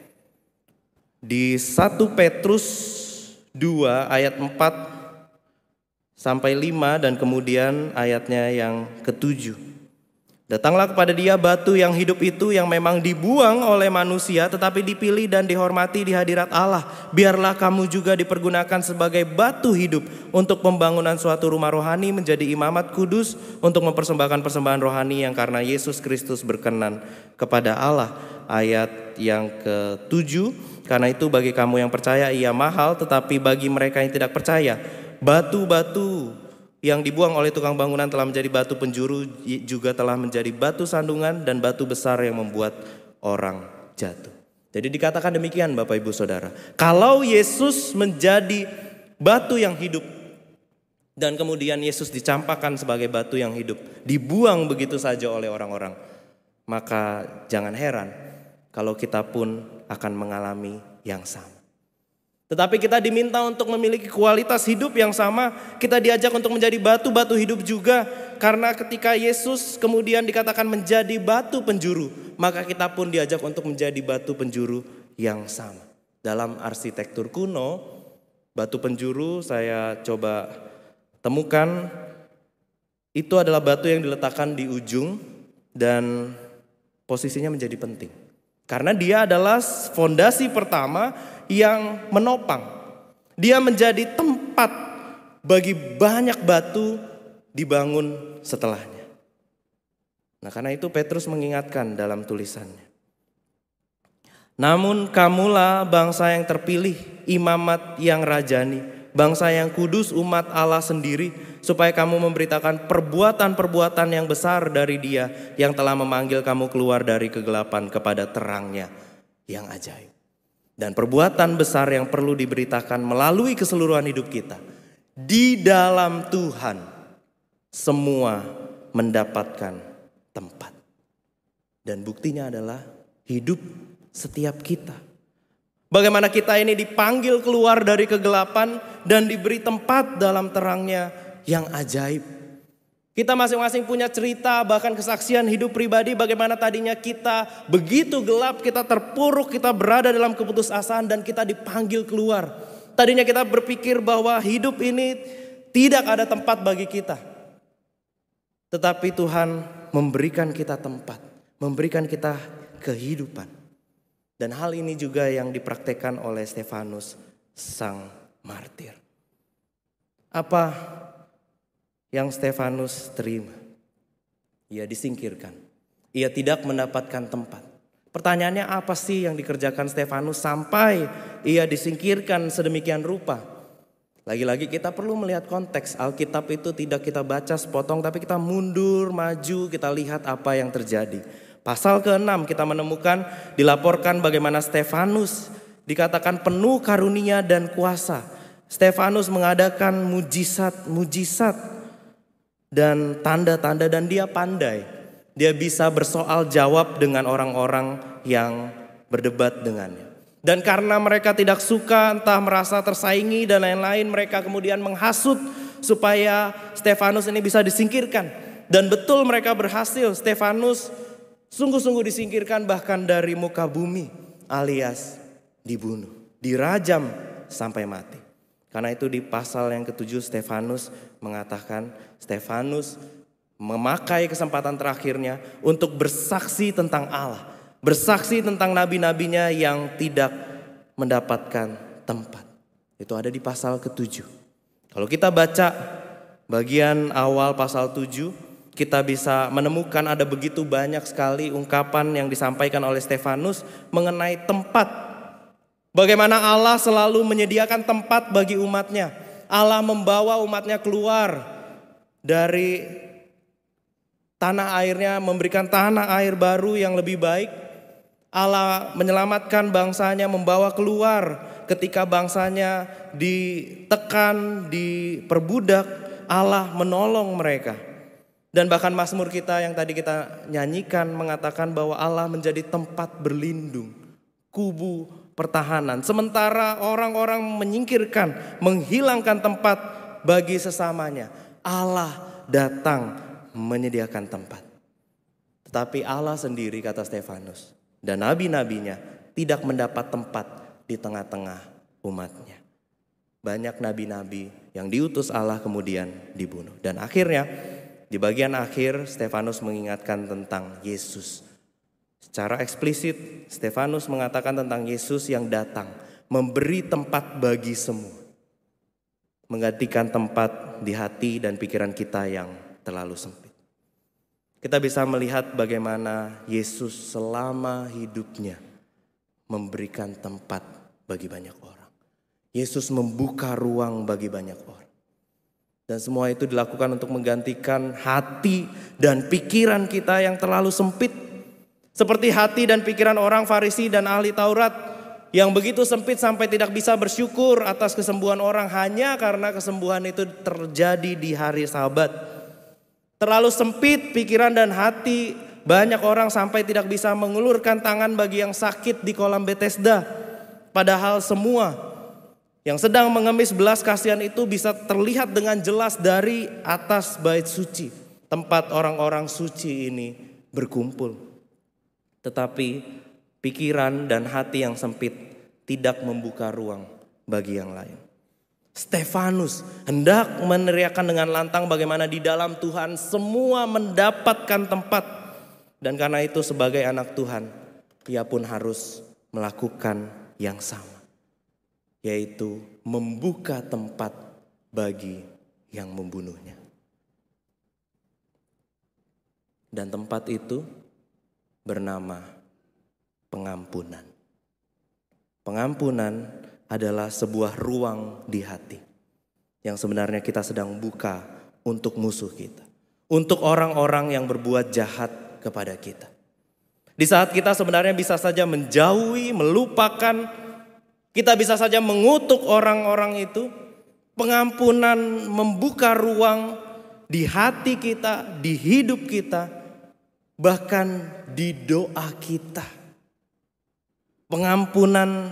di satu Petrus dua ayat empat sampai lima dan kemudian ayatnya yang ketujuh. Datanglah kepada dia batu yang hidup itu, yang memang dibuang oleh manusia tetapi dipilih dan dihormati di hadirat Allah. Biarlah kamu juga dipergunakan sebagai batu hidup untuk pembangunan suatu rumah rohani, menjadi imamat kudus untuk mempersembahkan persembahan rohani yang karena Yesus Kristus berkenan kepada Allah. Ayat yang ketujuh, karena itu bagi kamu yang percaya ia mahal, tetapi bagi mereka yang tidak percaya, batu-batu yang dibuang oleh tukang bangunan telah menjadi batu penjuru, juga telah menjadi batu sandungan dan batu besar yang membuat orang jatuh. Jadi dikatakan demikian Bapak Ibu Saudara. Kalau Yesus menjadi batu yang hidup, Dan kemudian Yesus dicampakkan sebagai batu yang hidup, dibuang begitu saja oleh orang-orang. Maka jangan heran kalau kita pun akan mengalami yang sama. Tetapi kita diminta untuk memiliki kualitas hidup yang sama. Kita diajak untuk menjadi batu-batu hidup juga. Karena ketika Yesus kemudian dikatakan menjadi batu penjuru, maka kita pun diajak untuk menjadi batu penjuru yang sama. Dalam arsitektur kuno, batu penjuru saya coba temukan, itu adalah batu yang diletakkan di ujung dan posisinya menjadi penting. Karena dia adalah fondasi pertama yang menopang. Dia menjadi tempat bagi banyak batu dibangun setelahnya. Nah, karena itu Petrus mengingatkan dalam tulisannya. Namun kamulah bangsa yang terpilih, imamat yang rajani, bangsa yang kudus, umat Allah sendiri, supaya kamu memberitakan perbuatan-perbuatan yang besar dari Dia yang telah memanggil kamu keluar dari kegelapan kepada terangnya yang ajaib. Dan perbuatan besar yang perlu diberitakan melalui keseluruhan hidup kita. Di dalam Tuhan semua mendapatkan tempat. Dan buktinya adalah hidup setiap kita. Bagaimana kita ini dipanggil keluar dari kegelapan dan diberi tempat dalam terangnya yang ajaib. Kita masing-masing punya cerita, bahkan kesaksian hidup pribadi bagaimana tadinya kita begitu gelap, kita terpuruk, kita berada dalam keputusasaan dan kita dipanggil keluar. Tadinya kita berpikir bahwa hidup ini tidak ada tempat bagi kita. Tetapi Tuhan memberikan kita tempat, memberikan kita kehidupan. Dan hal ini juga yang dipraktekkan oleh Stefanus sang martir. Apa yang Stefanus terima? Ia disingkirkan. Ia tidak mendapatkan tempat. Pertanyaannya apa sih yang dikerjakan Stefanus sampai ia disingkirkan sedemikian rupa? Lagi-lagi kita perlu melihat konteks. Alkitab itu tidak kita baca sepotong, tapi kita mundur, maju, kita lihat apa yang terjadi. Pasal keenam kita menemukan dilaporkan bagaimana Stefanus dikatakan penuh karunia dan kuasa. Stefanus mengadakan mujizat-mujizat dan tanda-tanda dan dia pandai. Dia bisa bersoal jawab dengan orang-orang yang berdebat dengannya. Dan karena mereka tidak suka, entah merasa tersaingi dan lain-lain, mereka kemudian menghasut supaya Stefanus ini bisa disingkirkan. Dan betul mereka berhasil. Stefanus sungguh-sungguh disingkirkan bahkan dari muka bumi, alias dibunuh, dirajam sampai mati. Karena itu di pasal yang ketujuh Stefanus mengatakan, Stefanus memakai kesempatan terakhirnya untuk bersaksi tentang Allah, bersaksi tentang nabi-nabinya yang tidak mendapatkan tempat. Itu ada di pasal ketujuh. Kalau kita baca bagian awal pasal tujuh, kita bisa menemukan ada begitu banyak sekali ungkapan yang disampaikan oleh Stefanus mengenai tempat. Bagaimana Allah selalu menyediakan tempat bagi umatnya. Allah membawa umatnya keluar dari tanah airnya, memberikan tanah air baru yang lebih baik. Allah menyelamatkan bangsanya, membawa keluar ketika bangsanya ditekan, diperbudak. Allah menolong mereka. Dan bahkan Mazmur kita yang tadi kita nyanyikan mengatakan bahwa Allah menjadi tempat berlindung, kubu pertahanan. Sementara orang-orang menyingkirkan, menghilangkan tempat bagi sesamanya, Allah datang menyediakan tempat. Tetapi Allah sendiri, kata Stefanus, dan nabi-nabinya tidak mendapat tempat di tengah-tengah umatnya. Banyak nabi-nabi yang diutus Allah kemudian dibunuh. Dan akhirnya di bagian akhir Stefanus mengingatkan tentang Yesus. Secara eksplisit Stefanus mengatakan tentang Yesus yang datang memberi tempat bagi semua. Menggantikan tempat di hati dan pikiran kita yang terlalu sempit. Kita bisa melihat bagaimana Yesus selama hidupnya memberikan tempat bagi banyak orang. Yesus membuka ruang bagi banyak orang. Dan semua itu dilakukan untuk menggantikan hati dan pikiran kita yang terlalu sempit. Seperti hati dan pikiran orang Farisi dan ahli Taurat yang begitu sempit sampai tidak bisa bersyukur atas kesembuhan orang hanya karena kesembuhan itu terjadi di hari Sabat. Terlalu sempit pikiran dan hati banyak orang sampai tidak bisa mengulurkan tangan bagi yang sakit di kolam Bethesda. Padahal semua yang sedang mengemis belas kasihan itu bisa terlihat dengan jelas dari atas bait suci, tempat orang-orang suci ini berkumpul. Tetapi pikiran dan hati yang sempit tidak membuka ruang bagi yang lain. Stefanus hendak meneriakkan dengan lantang bagaimana di dalam Tuhan semua mendapatkan tempat. Dan karena itu sebagai anak Tuhan, ia pun harus melakukan yang sama. Yaitu membuka tempat bagi yang membunuhnya. Dan tempat itu bernama pengampunan. Pengampunan adalah sebuah ruang di hati yang sebenarnya kita sedang buka untuk musuh kita, untuk orang-orang yang berbuat jahat kepada kita. Di saat kita sebenarnya bisa saja menjauhi, melupakan, kita bisa saja mengutuk orang-orang itu, pengampunan membuka ruang di hati kita, di hidup kita, bahkan di doa kita. Pengampunan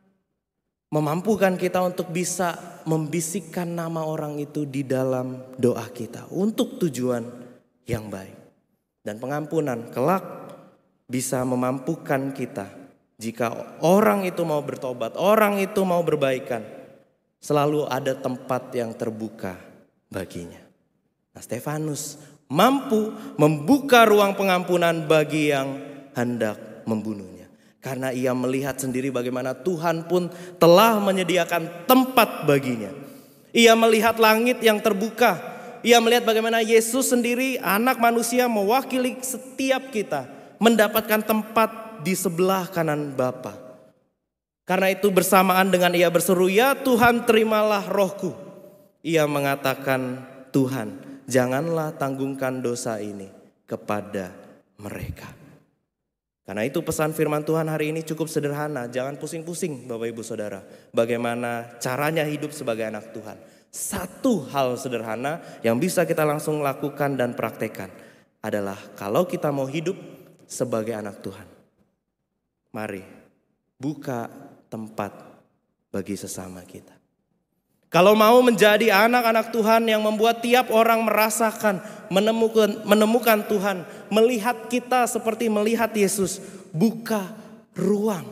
memampukan kita untuk bisa membisikkan nama orang itu di dalam doa kita untuk tujuan yang baik. Dan pengampunan kelak bisa memampukan kita jika orang itu mau bertobat, orang itu mau berbaikan, selalu ada tempat yang terbuka baginya. Nah, Stefanus mampu membuka ruang pengampunan bagi yang hendak membunuhnya. Karena ia melihat sendiri bagaimana Tuhan pun telah menyediakan tempat baginya. Ia melihat langit yang terbuka. Ia melihat bagaimana Yesus sendiri, anak manusia mewakili setiap kita, mendapatkan tempat di sebelah kanan Bapa. Karena itu bersamaan dengan ia berseru, "Ya Tuhan, terimalah rohku." Ia mengatakan, "Tuhan, janganlah tanggungkan dosa ini kepada mereka." Karena itu pesan firman Tuhan hari ini cukup sederhana. Jangan pusing-pusing Bapak Ibu Saudara. Bagaimana caranya hidup sebagai anak Tuhan. Satu hal sederhana yang bisa kita langsung lakukan dan praktekkan adalah kalau kita mau hidup sebagai anak Tuhan, mari buka tempat bagi sesama kita. Kalau mau menjadi anak-anak Tuhan yang membuat tiap orang merasakan, menemukan, menemukan Tuhan, melihat kita seperti melihat Yesus, buka ruang.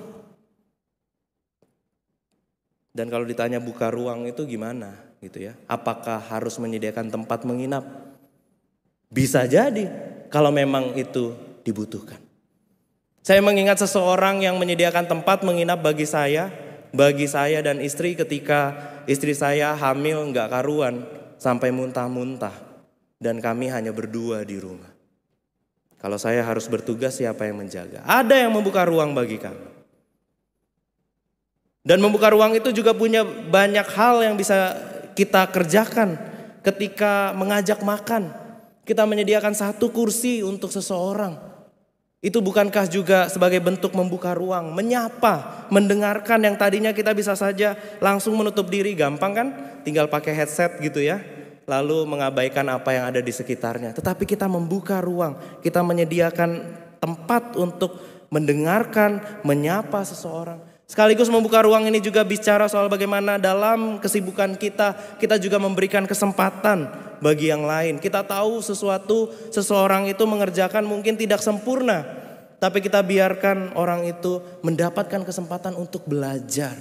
Dan kalau ditanya buka ruang itu gimana gitu ya? Apakah harus menyediakan tempat menginap? Bisa jadi kalau memang itu dibutuhkan. Saya mengingat seseorang yang menyediakan tempat menginap bagi saya, bagi saya dan istri ketika istri saya hamil gak karuan sampai muntah-muntah dan kami hanya berdua di rumah. Kalau saya harus bertugas, siapa yang menjaga? Ada yang membuka ruang bagi kami. Dan membuka ruang itu juga punya banyak hal yang bisa kita kerjakan ketika mengajak makan. Kita menyediakan satu kursi untuk seseorang. Itu bukankah juga sebagai bentuk membuka ruang, menyapa, mendengarkan yang tadinya kita bisa saja langsung menutup diri, gampang kan? Tinggal pakai headset gitu ya, lalu mengabaikan apa yang ada di sekitarnya. Tetapi kita membuka ruang, kita menyediakan tempat untuk mendengarkan, menyapa seseorang. Sekaligus membuka ruang ini juga bicara soal bagaimana dalam kesibukan kita, kita juga memberikan kesempatan bagi yang lain. Kita tahu sesuatu, seseorang itu mengerjakan mungkin tidak sempurna, tapi kita biarkan orang itu mendapatkan kesempatan untuk belajar.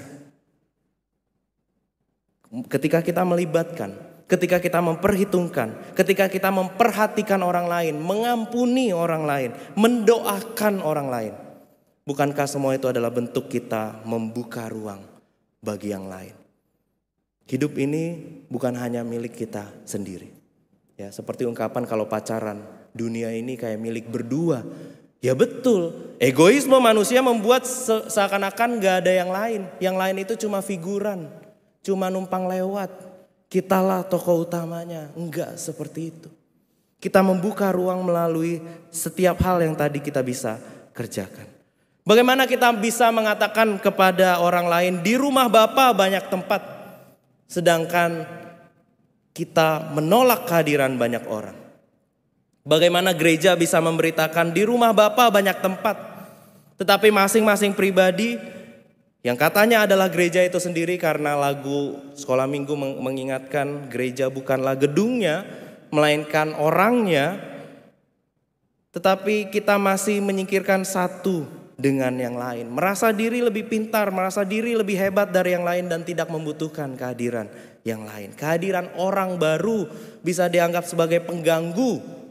Ketika kita melibatkan, ketika kita memperhitungkan, ketika kita memperhatikan orang lain, mengampuni orang lain, mendoakan orang lain. Bukankah semua itu adalah bentuk kita membuka ruang bagi yang lain? Hidup ini bukan hanya milik kita sendiri. Ya, seperti ungkapan kalau pacaran, dunia ini kayak milik berdua. Ya betul, egoisme manusia membuat se- seakan-akan gak ada yang lain. Yang lain itu cuma figuran, cuma numpang lewat. Kitalah tokoh utamanya. Enggak seperti itu. Kita membuka ruang melalui setiap hal yang tadi kita bisa kerjakan. Bagaimana kita bisa mengatakan kepada orang lain, di rumah Bapa banyak tempat, sedangkan kita menolak kehadiran banyak orang? Bagaimana gereja bisa memberitakan di rumah Bapa banyak tempat, tetapi masing-masing pribadi yang katanya adalah gereja itu sendiri, karena lagu sekolah minggu mengingatkan gereja bukanlah gedungnya, melainkan orangnya, tetapi kita masih menyingkirkan satu dengan yang lain. Merasa diri lebih pintar, merasa diri lebih hebat dari yang lain dan tidak membutuhkan kehadiran yang lain. Kehadiran orang baru bisa dianggap sebagai pengganggu.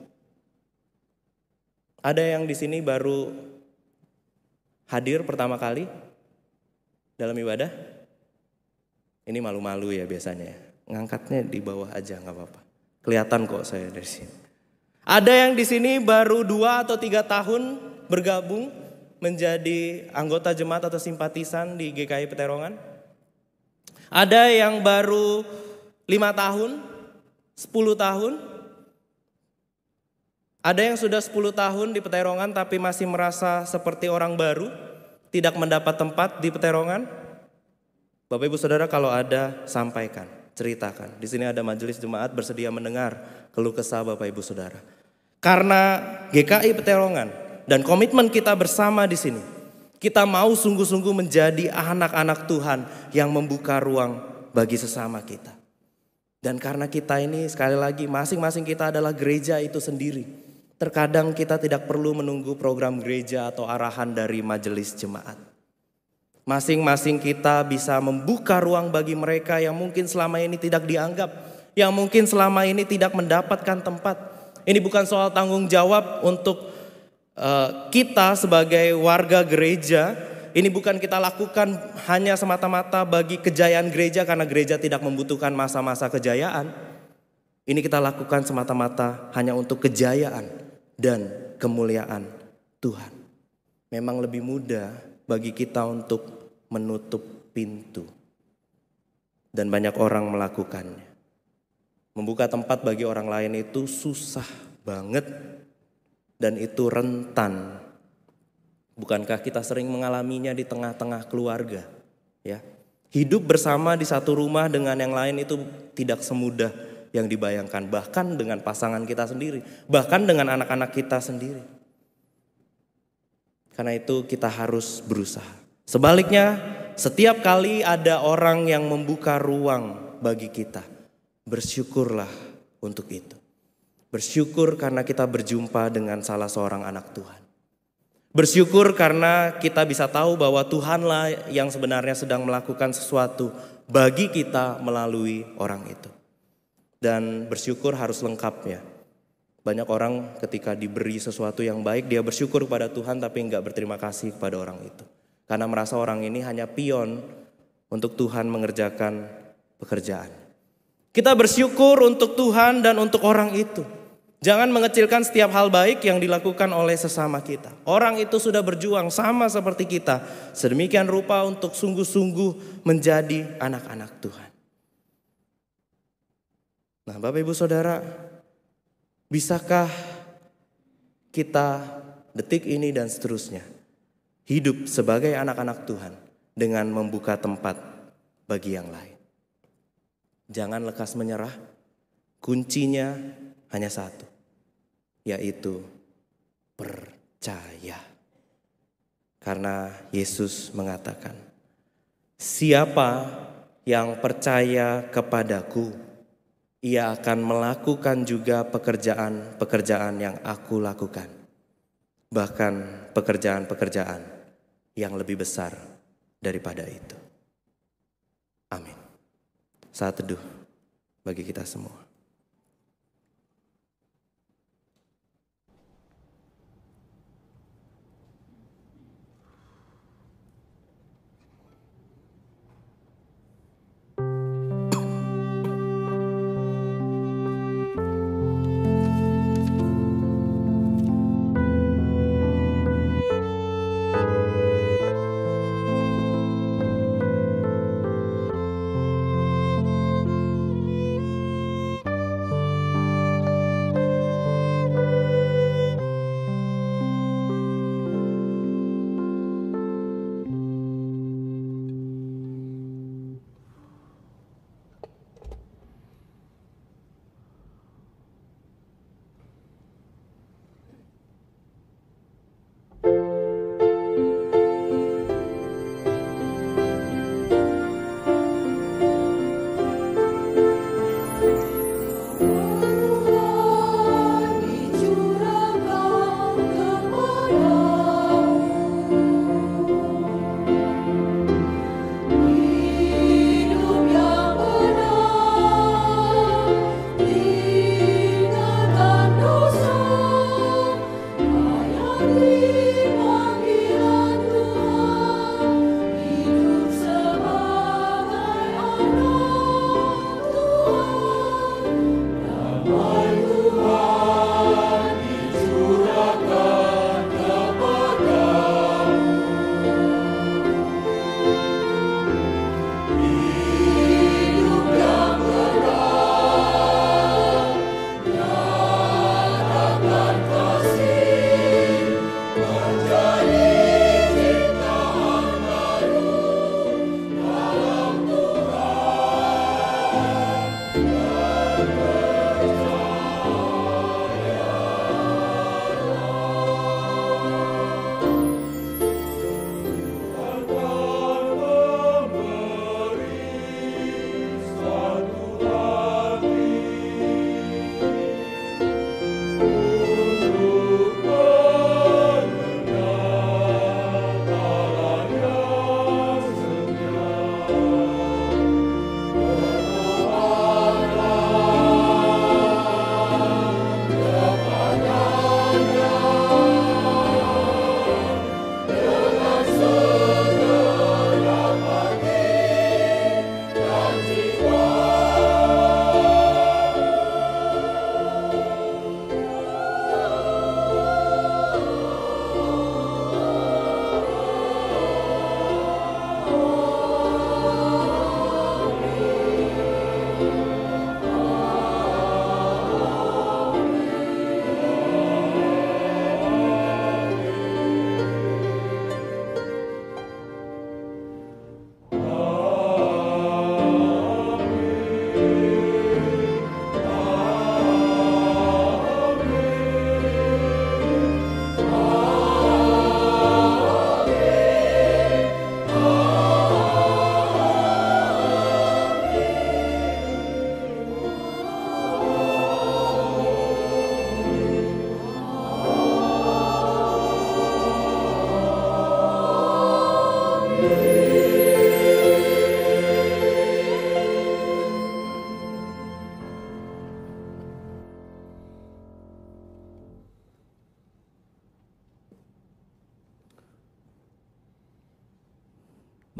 Ada yang di sini baru hadir pertama kali dalam ibadah? Ini malu-malu ya biasanya. Ngangkatnya di bawah aja nggak apa-apa. Kelihatan kok saya dari sini. Ada yang di sini baru dua atau tiga tahun bergabung menjadi anggota jemaat atau simpatisan di G K I Peterongan. Ada yang baru lima tahun, sepuluh tahun. Ada yang sudah sepuluh tahun di Peterongan tapi masih merasa seperti orang baru, tidak mendapat tempat di Peterongan. Bapak Ibu Saudara, kalau ada sampaikan, ceritakan. Di sini ada majelis jemaat bersedia mendengar keluh kesah Bapak Ibu Saudara. Karena G K I Peterongan dan komitmen kita bersama di sini, kita mau sungguh-sungguh menjadi anak-anak Tuhan yang membuka ruang bagi sesama kita. Dan karena kita ini sekali lagi masing-masing kita adalah gereja itu sendiri. Terkadang kita tidak perlu menunggu program gereja atau arahan dari majelis jemaat. Masing-masing kita bisa membuka ruang bagi mereka yang mungkin selama ini tidak dianggap, yang mungkin selama ini tidak mendapatkan tempat. Ini bukan soal tanggung jawab untuk uh, kita sebagai warga gereja. Ini bukan kita lakukan hanya semata-mata bagi kejayaan gereja karena gereja tidak membutuhkan masa-masa kejayaan. Ini kita lakukan semata-mata hanya untuk kejayaan dan kemuliaan Tuhan. Memang lebih mudah bagi kita untuk menutup pintu. Dan banyak orang melakukannya. Membuka tempat bagi orang lain itu susah banget. Dan itu rentan. Bukankah kita sering mengalaminya di tengah-tengah keluarga? Ya, hidup bersama di satu rumah dengan yang lain itu tidak semudah yang dibayangkan, bahkan dengan pasangan kita sendiri, bahkan dengan anak-anak kita sendiri. Karena itu kita harus berusaha. Sebaliknya, setiap kali ada orang yang membuka ruang bagi kita, bersyukurlah untuk itu. Bersyukur karena kita berjumpa dengan salah seorang anak Tuhan. Bersyukur karena kita bisa tahu bahwa Tuhanlah yang sebenarnya sedang melakukan sesuatu bagi kita melalui orang itu. Dan bersyukur harus lengkapnya. Banyak orang ketika diberi sesuatu yang baik, dia bersyukur kepada Tuhan tapi enggak berterima kasih kepada orang itu. Karena merasa orang ini hanya pion untuk Tuhan mengerjakan pekerjaan. Kita bersyukur untuk Tuhan dan untuk orang itu. Jangan mengecilkan setiap hal baik yang dilakukan oleh sesama kita. Orang itu sudah berjuang sama seperti kita. Sedemikian rupa untuk sungguh-sungguh menjadi anak-anak Tuhan. Nah, Bapak Ibu Saudara, bisakah kita detik ini dan seterusnya hidup sebagai anak-anak Tuhan dengan membuka tempat bagi yang lain? Jangan lekas menyerah. Kuncinya hanya satu, yaitu percaya. Karena Yesus mengatakan, siapa yang percaya kepadaku, ia akan melakukan juga pekerjaan-pekerjaan yang aku lakukan. Bahkan pekerjaan-pekerjaan yang lebih besar daripada itu. Amin. Saat teduh bagi kita semua.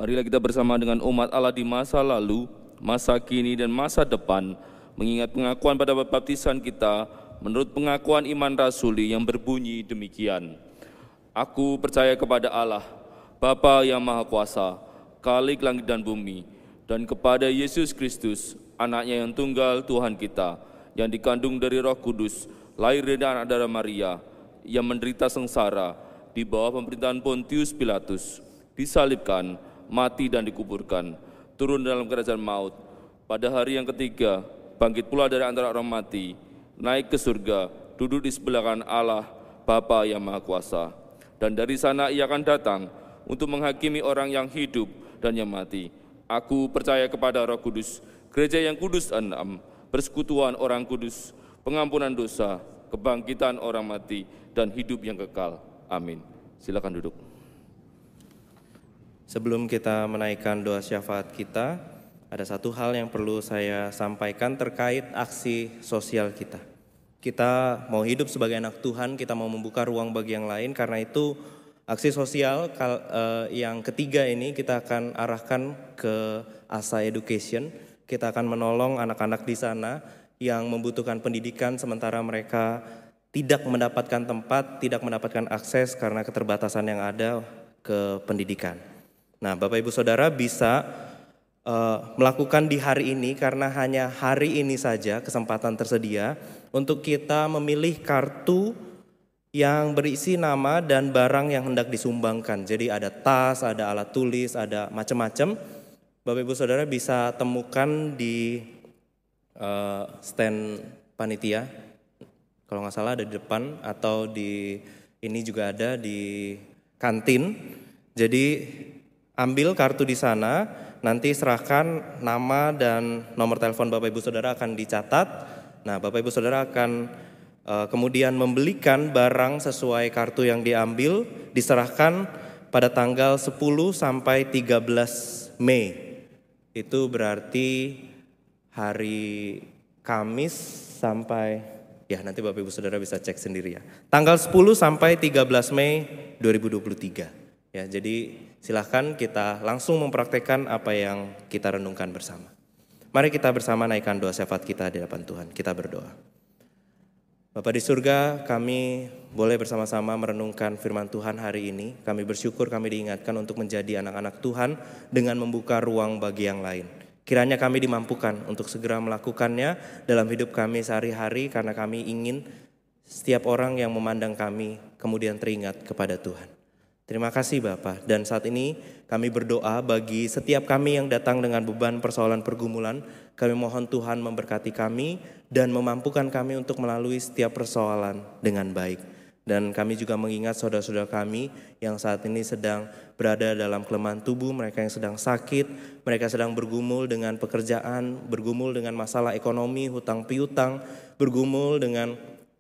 Marilah kita bersama dengan umat Allah di masa lalu, masa kini, dan masa depan, mengingat pengakuan pada baptisan kita menurut pengakuan iman rasuli yang berbunyi demikian. Aku percaya kepada Allah, Bapa yang Maha Kuasa, Khalik langit dan bumi, dan kepada Yesus Kristus, anaknya yang tunggal Tuhan kita, yang dikandung dari Roh Kudus, lahir dari anak darah Maria, yang menderita sengsara di bawah pemerintahan Pontius Pilatus, disalibkan, mati dan dikuburkan, turun dalam kerajaan maut, pada hari yang ketiga, bangkit pula dari antara orang mati, naik ke surga, duduk di sebelah kanan Allah, Bapa yang Maha Kuasa. Dan dari sana ia akan datang untuk menghakimi orang yang hidup dan yang mati. Aku percaya kepada Roh Kudus, gereja yang kudus enam, persekutuan orang kudus, pengampunan dosa, kebangkitan orang mati, dan hidup yang kekal. Amin. Silakan duduk.
Sebelum kita menaikkan doa syafaat kita, ada satu hal yang perlu saya sampaikan terkait aksi sosial kita. Kita mau hidup sebagai anak Tuhan, kita mau membuka ruang bagi yang lain, karena itu aksi sosial yang ketiga ini kita akan arahkan ke Asa Education. Kita akan menolong anak-anak di sana yang membutuhkan pendidikan sementara mereka tidak mendapatkan tempat, tidak mendapatkan akses karena keterbatasan yang ada ke pendidikan. Nah, Bapak Ibu Saudara bisa uh, melakukan di hari ini karena hanya hari ini saja kesempatan tersedia untuk kita memilih kartu yang berisi nama dan barang yang hendak disumbangkan. Jadi ada tas, ada alat tulis, ada macam-macam. Bapak Ibu Saudara bisa temukan di uh, stand panitia. Kalau nggak salah ada di depan atau di ini juga ada di kantin. Jadi ambil kartu di sana, nanti serahkan nama dan nomor telepon Bapak Ibu Saudara akan dicatat. Nah, Bapak Ibu Saudara akan uh, kemudian membelikan barang sesuai kartu yang diambil, diserahkan pada tanggal sepuluh sampai tiga belas Mei. Itu berarti hari Kamis sampai, ya nanti Bapak Ibu Saudara bisa cek sendiri ya. Tanggal sepuluh sampai tiga belas Mei dua ribu dua puluh tiga. Ya, jadi silahkan kita langsung mempraktekkan apa yang kita renungkan bersama. Mari kita bersama naikkan doa syafaat kita di hadapan Tuhan. Kita berdoa. Bapa di surga, kami boleh bersama-sama merenungkan firman Tuhan hari ini. Kami bersyukur kami diingatkan untuk menjadi anak-anak Tuhan dengan membuka ruang bagi yang lain. Kiranya kami dimampukan untuk segera melakukannya dalam hidup kami sehari-hari karena kami ingin setiap orang yang memandang kami kemudian teringat kepada Tuhan. Terima kasih Bapa, dan saat ini kami berdoa bagi setiap kami yang datang dengan beban persoalan pergumulan. Kami mohon Tuhan memberkati kami dan memampukan kami untuk melalui setiap persoalan dengan baik. Dan kami juga mengingat saudara-saudara kami yang saat ini sedang berada dalam kelemahan tubuh, mereka yang sedang sakit, mereka sedang bergumul dengan pekerjaan, bergumul dengan masalah ekonomi, hutang piutang, bergumul dengan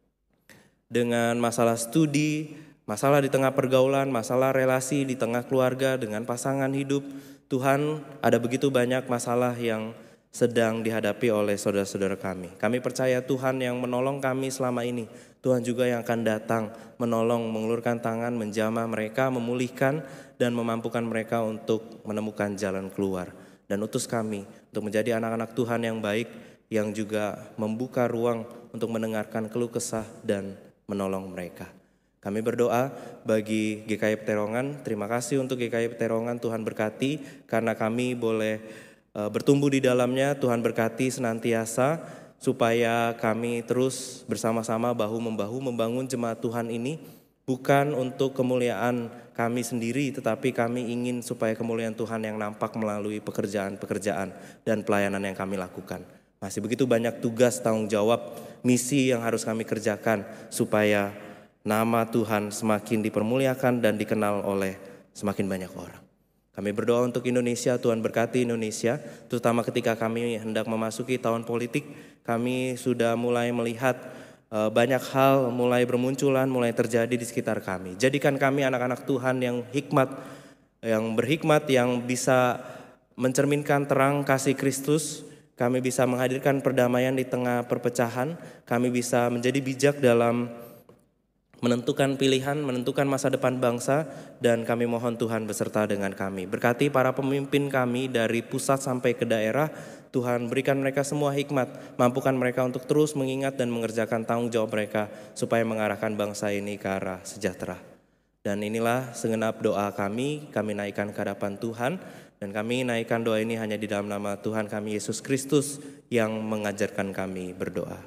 dengan masalah studi, masalah di tengah pergaulan, masalah relasi di tengah keluarga dengan pasangan hidup. Tuhan, ada begitu banyak masalah yang sedang dihadapi oleh saudara-saudara kami. Kami percaya Tuhan yang menolong kami selama ini, Tuhan juga yang akan datang menolong, mengulurkan tangan, menjamah mereka, memulihkan dan memampukan mereka untuk menemukan jalan keluar. Dan utus kami untuk menjadi anak-anak Tuhan yang baik, yang juga membuka ruang untuk mendengarkan keluh kesah dan menolong mereka. Kami berdoa bagi G K I Peterongan, terima kasih untuk G K I Peterongan, Tuhan berkati karena kami boleh uh, bertumbuh di dalamnya, Tuhan berkati senantiasa supaya kami terus bersama-sama bahu-membahu membangun jemaat Tuhan ini, bukan untuk kemuliaan kami sendiri, tetapi kami ingin supaya kemuliaan Tuhan yang nampak melalui pekerjaan-pekerjaan dan pelayanan yang kami lakukan. Masih begitu banyak tugas, tanggung jawab, misi yang harus kami kerjakan supaya nama Tuhan semakin dipermuliakan dan dikenal oleh semakin banyak orang. Kami berdoa untuk Indonesia, Tuhan berkati Indonesia, terutama ketika kami hendak memasuki tahun politik. Kami sudah mulai melihat uh, banyak hal mulai bermunculan, mulai terjadi di sekitar kami. Jadikan kami anak-anak Tuhan yang hikmat, yang berhikmat, yang bisa mencerminkan terang kasih Kristus. Kami bisa menghadirkan perdamaian di tengah perpecahan. Kami bisa menjadi bijak dalam menentukan pilihan, menentukan masa depan bangsa, dan kami mohon Tuhan beserta dengan kami. Berkati para pemimpin kami dari pusat sampai ke daerah, Tuhan berikan mereka semua hikmat, mampukan mereka untuk terus mengingat dan mengerjakan tanggung jawab mereka, supaya mengarahkan bangsa ini ke arah sejahtera. Dan inilah segenap doa kami, kami naikkan ke hadapan Tuhan, dan kami naikkan doa ini hanya di dalam nama Tuhan kami Yesus Kristus yang mengajarkan kami berdoa.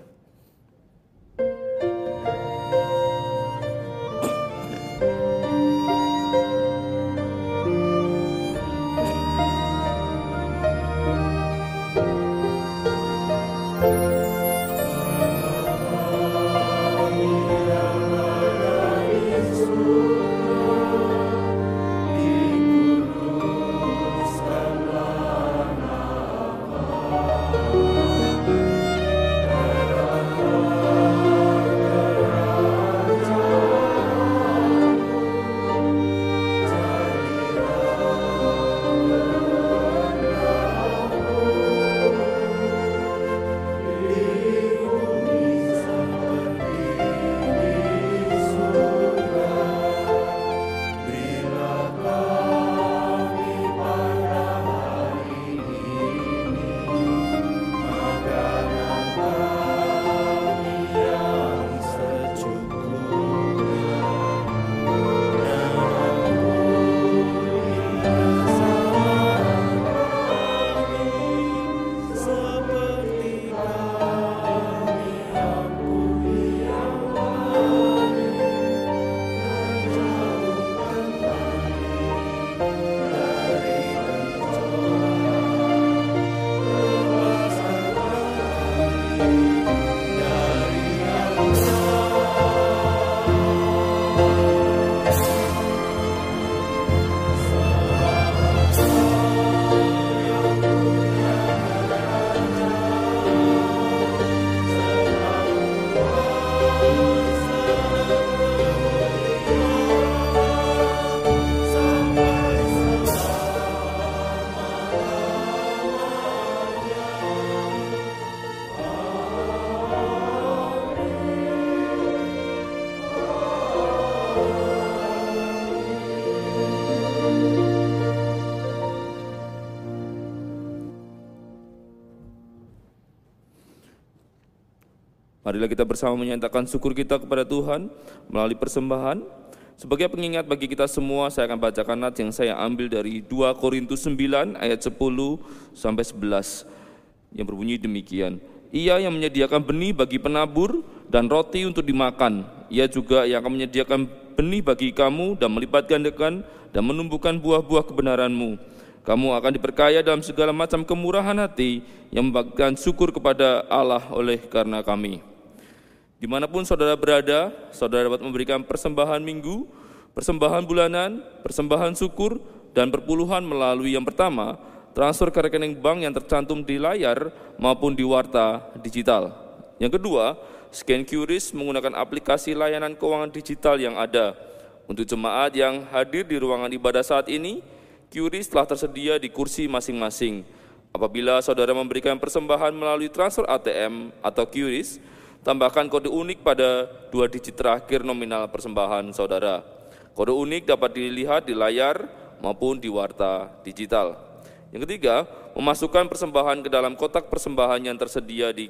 Marilah kita bersama menyatakan syukur kita kepada Tuhan melalui persembahan. Sebagai pengingat bagi kita semua, saya akan bacakan nats yang saya ambil dari dua Korintus sembilan ayat sepuluh sampai sebelas yang berbunyi demikian. Ia yang menyediakan benih bagi penabur dan roti untuk dimakan. Ia juga yang akan menyediakan benih bagi kamu dan melipat gandakan dan menumbuhkan buah-buah kebenaranmu. Kamu akan diperkaya dalam segala macam kemurahan hati yang membagikan syukur kepada Allah oleh karena kami. Dimanapun saudara berada, saudara dapat memberikan persembahan minggu, persembahan bulanan, persembahan syukur, dan perpuluhan melalui yang pertama, transfer ke rekening bank yang tercantum di layar maupun di warta digital. Yang kedua, scan Q R I S menggunakan aplikasi layanan keuangan digital yang ada. Untuk jemaat yang hadir di ruangan ibadah saat ini, Q R I S telah tersedia di kursi masing-masing. Apabila saudara memberikan persembahan melalui transfer A T M atau Q R I S, tambahkan kode unik pada dua digit terakhir nominal persembahan saudara. Kode unik dapat dilihat di layar maupun di warta digital. Yang ketiga, memasukkan persembahan ke dalam kotak persembahan yang tersedia di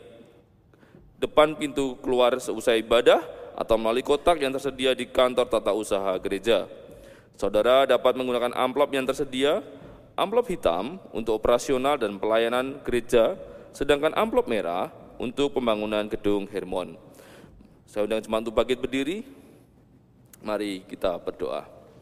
depan pintu keluar seusai ibadah atau melalui kotak yang tersedia di kantor tata usaha gereja. Saudara dapat menggunakan amplop yang tersedia, amplop hitam untuk operasional dan pelayanan gereja, sedangkan amplop merah untuk pembangunan gedung Hermon. Saya undang jemaat untuk bangkit berdiri. Mari kita berdoa.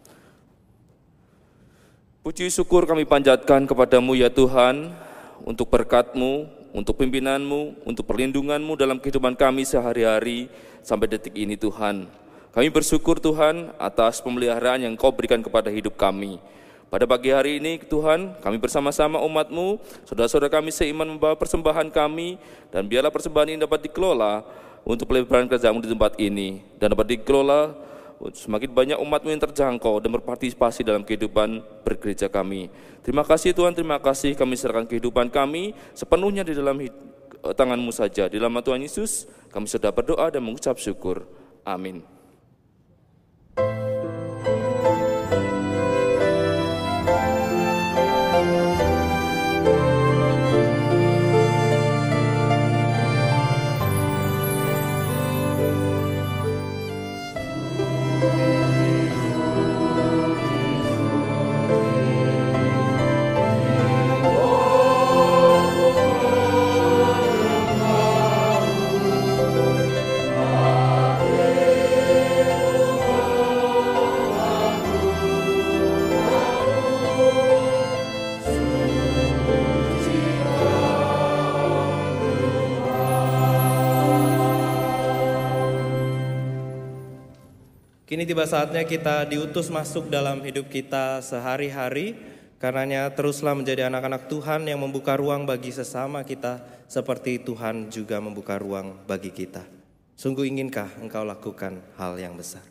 Puji syukur kami panjatkan kepadamu ya Tuhan, untuk berkat-Mu, untuk pimpinan-Mu, untuk perlindungan-Mu dalam kehidupan kami sehari-hari sampai detik ini Tuhan. Kami bersyukur Tuhan atas pemeliharaan yang Kau berikan kepada hidup kami. Pada pagi hari ini Tuhan, kami bersama-sama umat-Mu, saudara-saudara kami seiman membawa persembahan kami, dan biarlah persembahan ini dapat dikelola untuk pelebaran kerja-Mu di tempat ini, dan dapat dikelola semakin banyak umat-Mu yang terjangkau dan berpartisipasi dalam kehidupan bergereja kami. Terima kasih Tuhan, terima kasih kami serahkan kehidupan kami sepenuhnya di dalam tangan-Mu saja. Di dalam nama Tuhan Yesus, kami sudah berdoa dan mengucap syukur. Amin.
Kini tiba saatnya kita diutus masuk dalam hidup kita sehari-hari. Karenanya teruslah menjadi anak-anak Tuhan yang membuka ruang bagi sesama kita seperti Tuhan juga membuka ruang bagi kita. Sungguh inginkah engkau lakukan hal yang besar?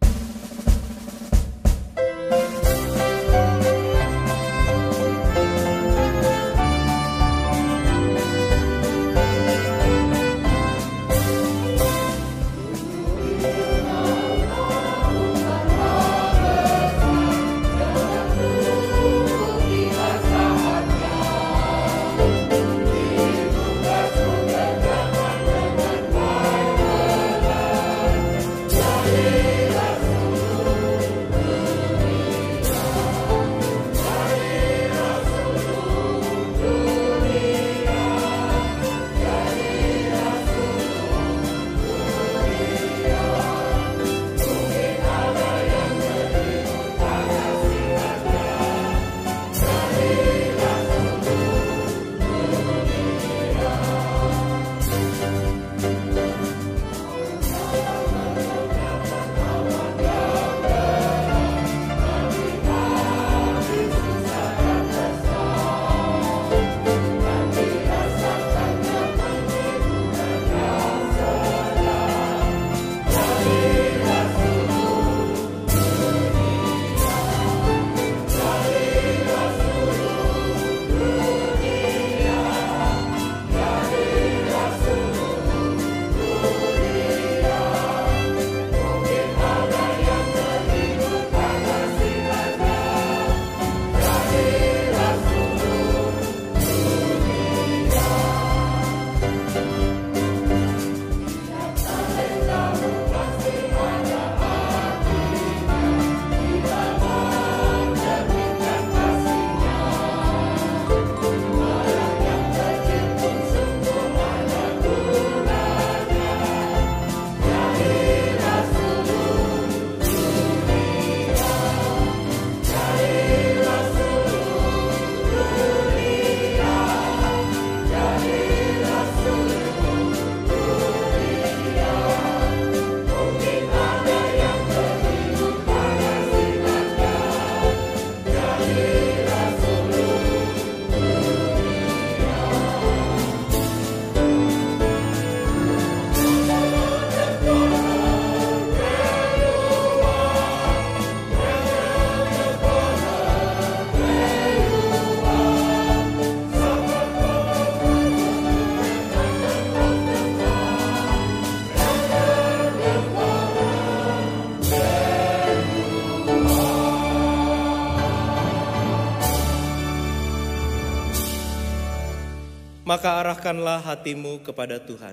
Maka arahkanlah hatimu kepada Tuhan.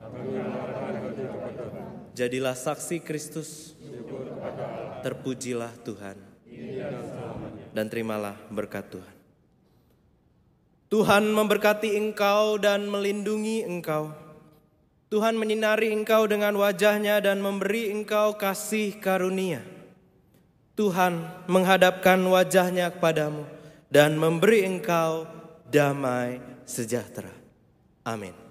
Jadilah saksi Kristus. Terpujilah Tuhan. Dan terimalah berkat Tuhan. Tuhan memberkati engkau dan melindungi engkau. Tuhan menyinari engkau dengan wajah-Nya dan memberi engkau kasih karunia. Tuhan menghadapkan wajah-Nya kepadamu dan memberi engkau damai sejahtera. Amin.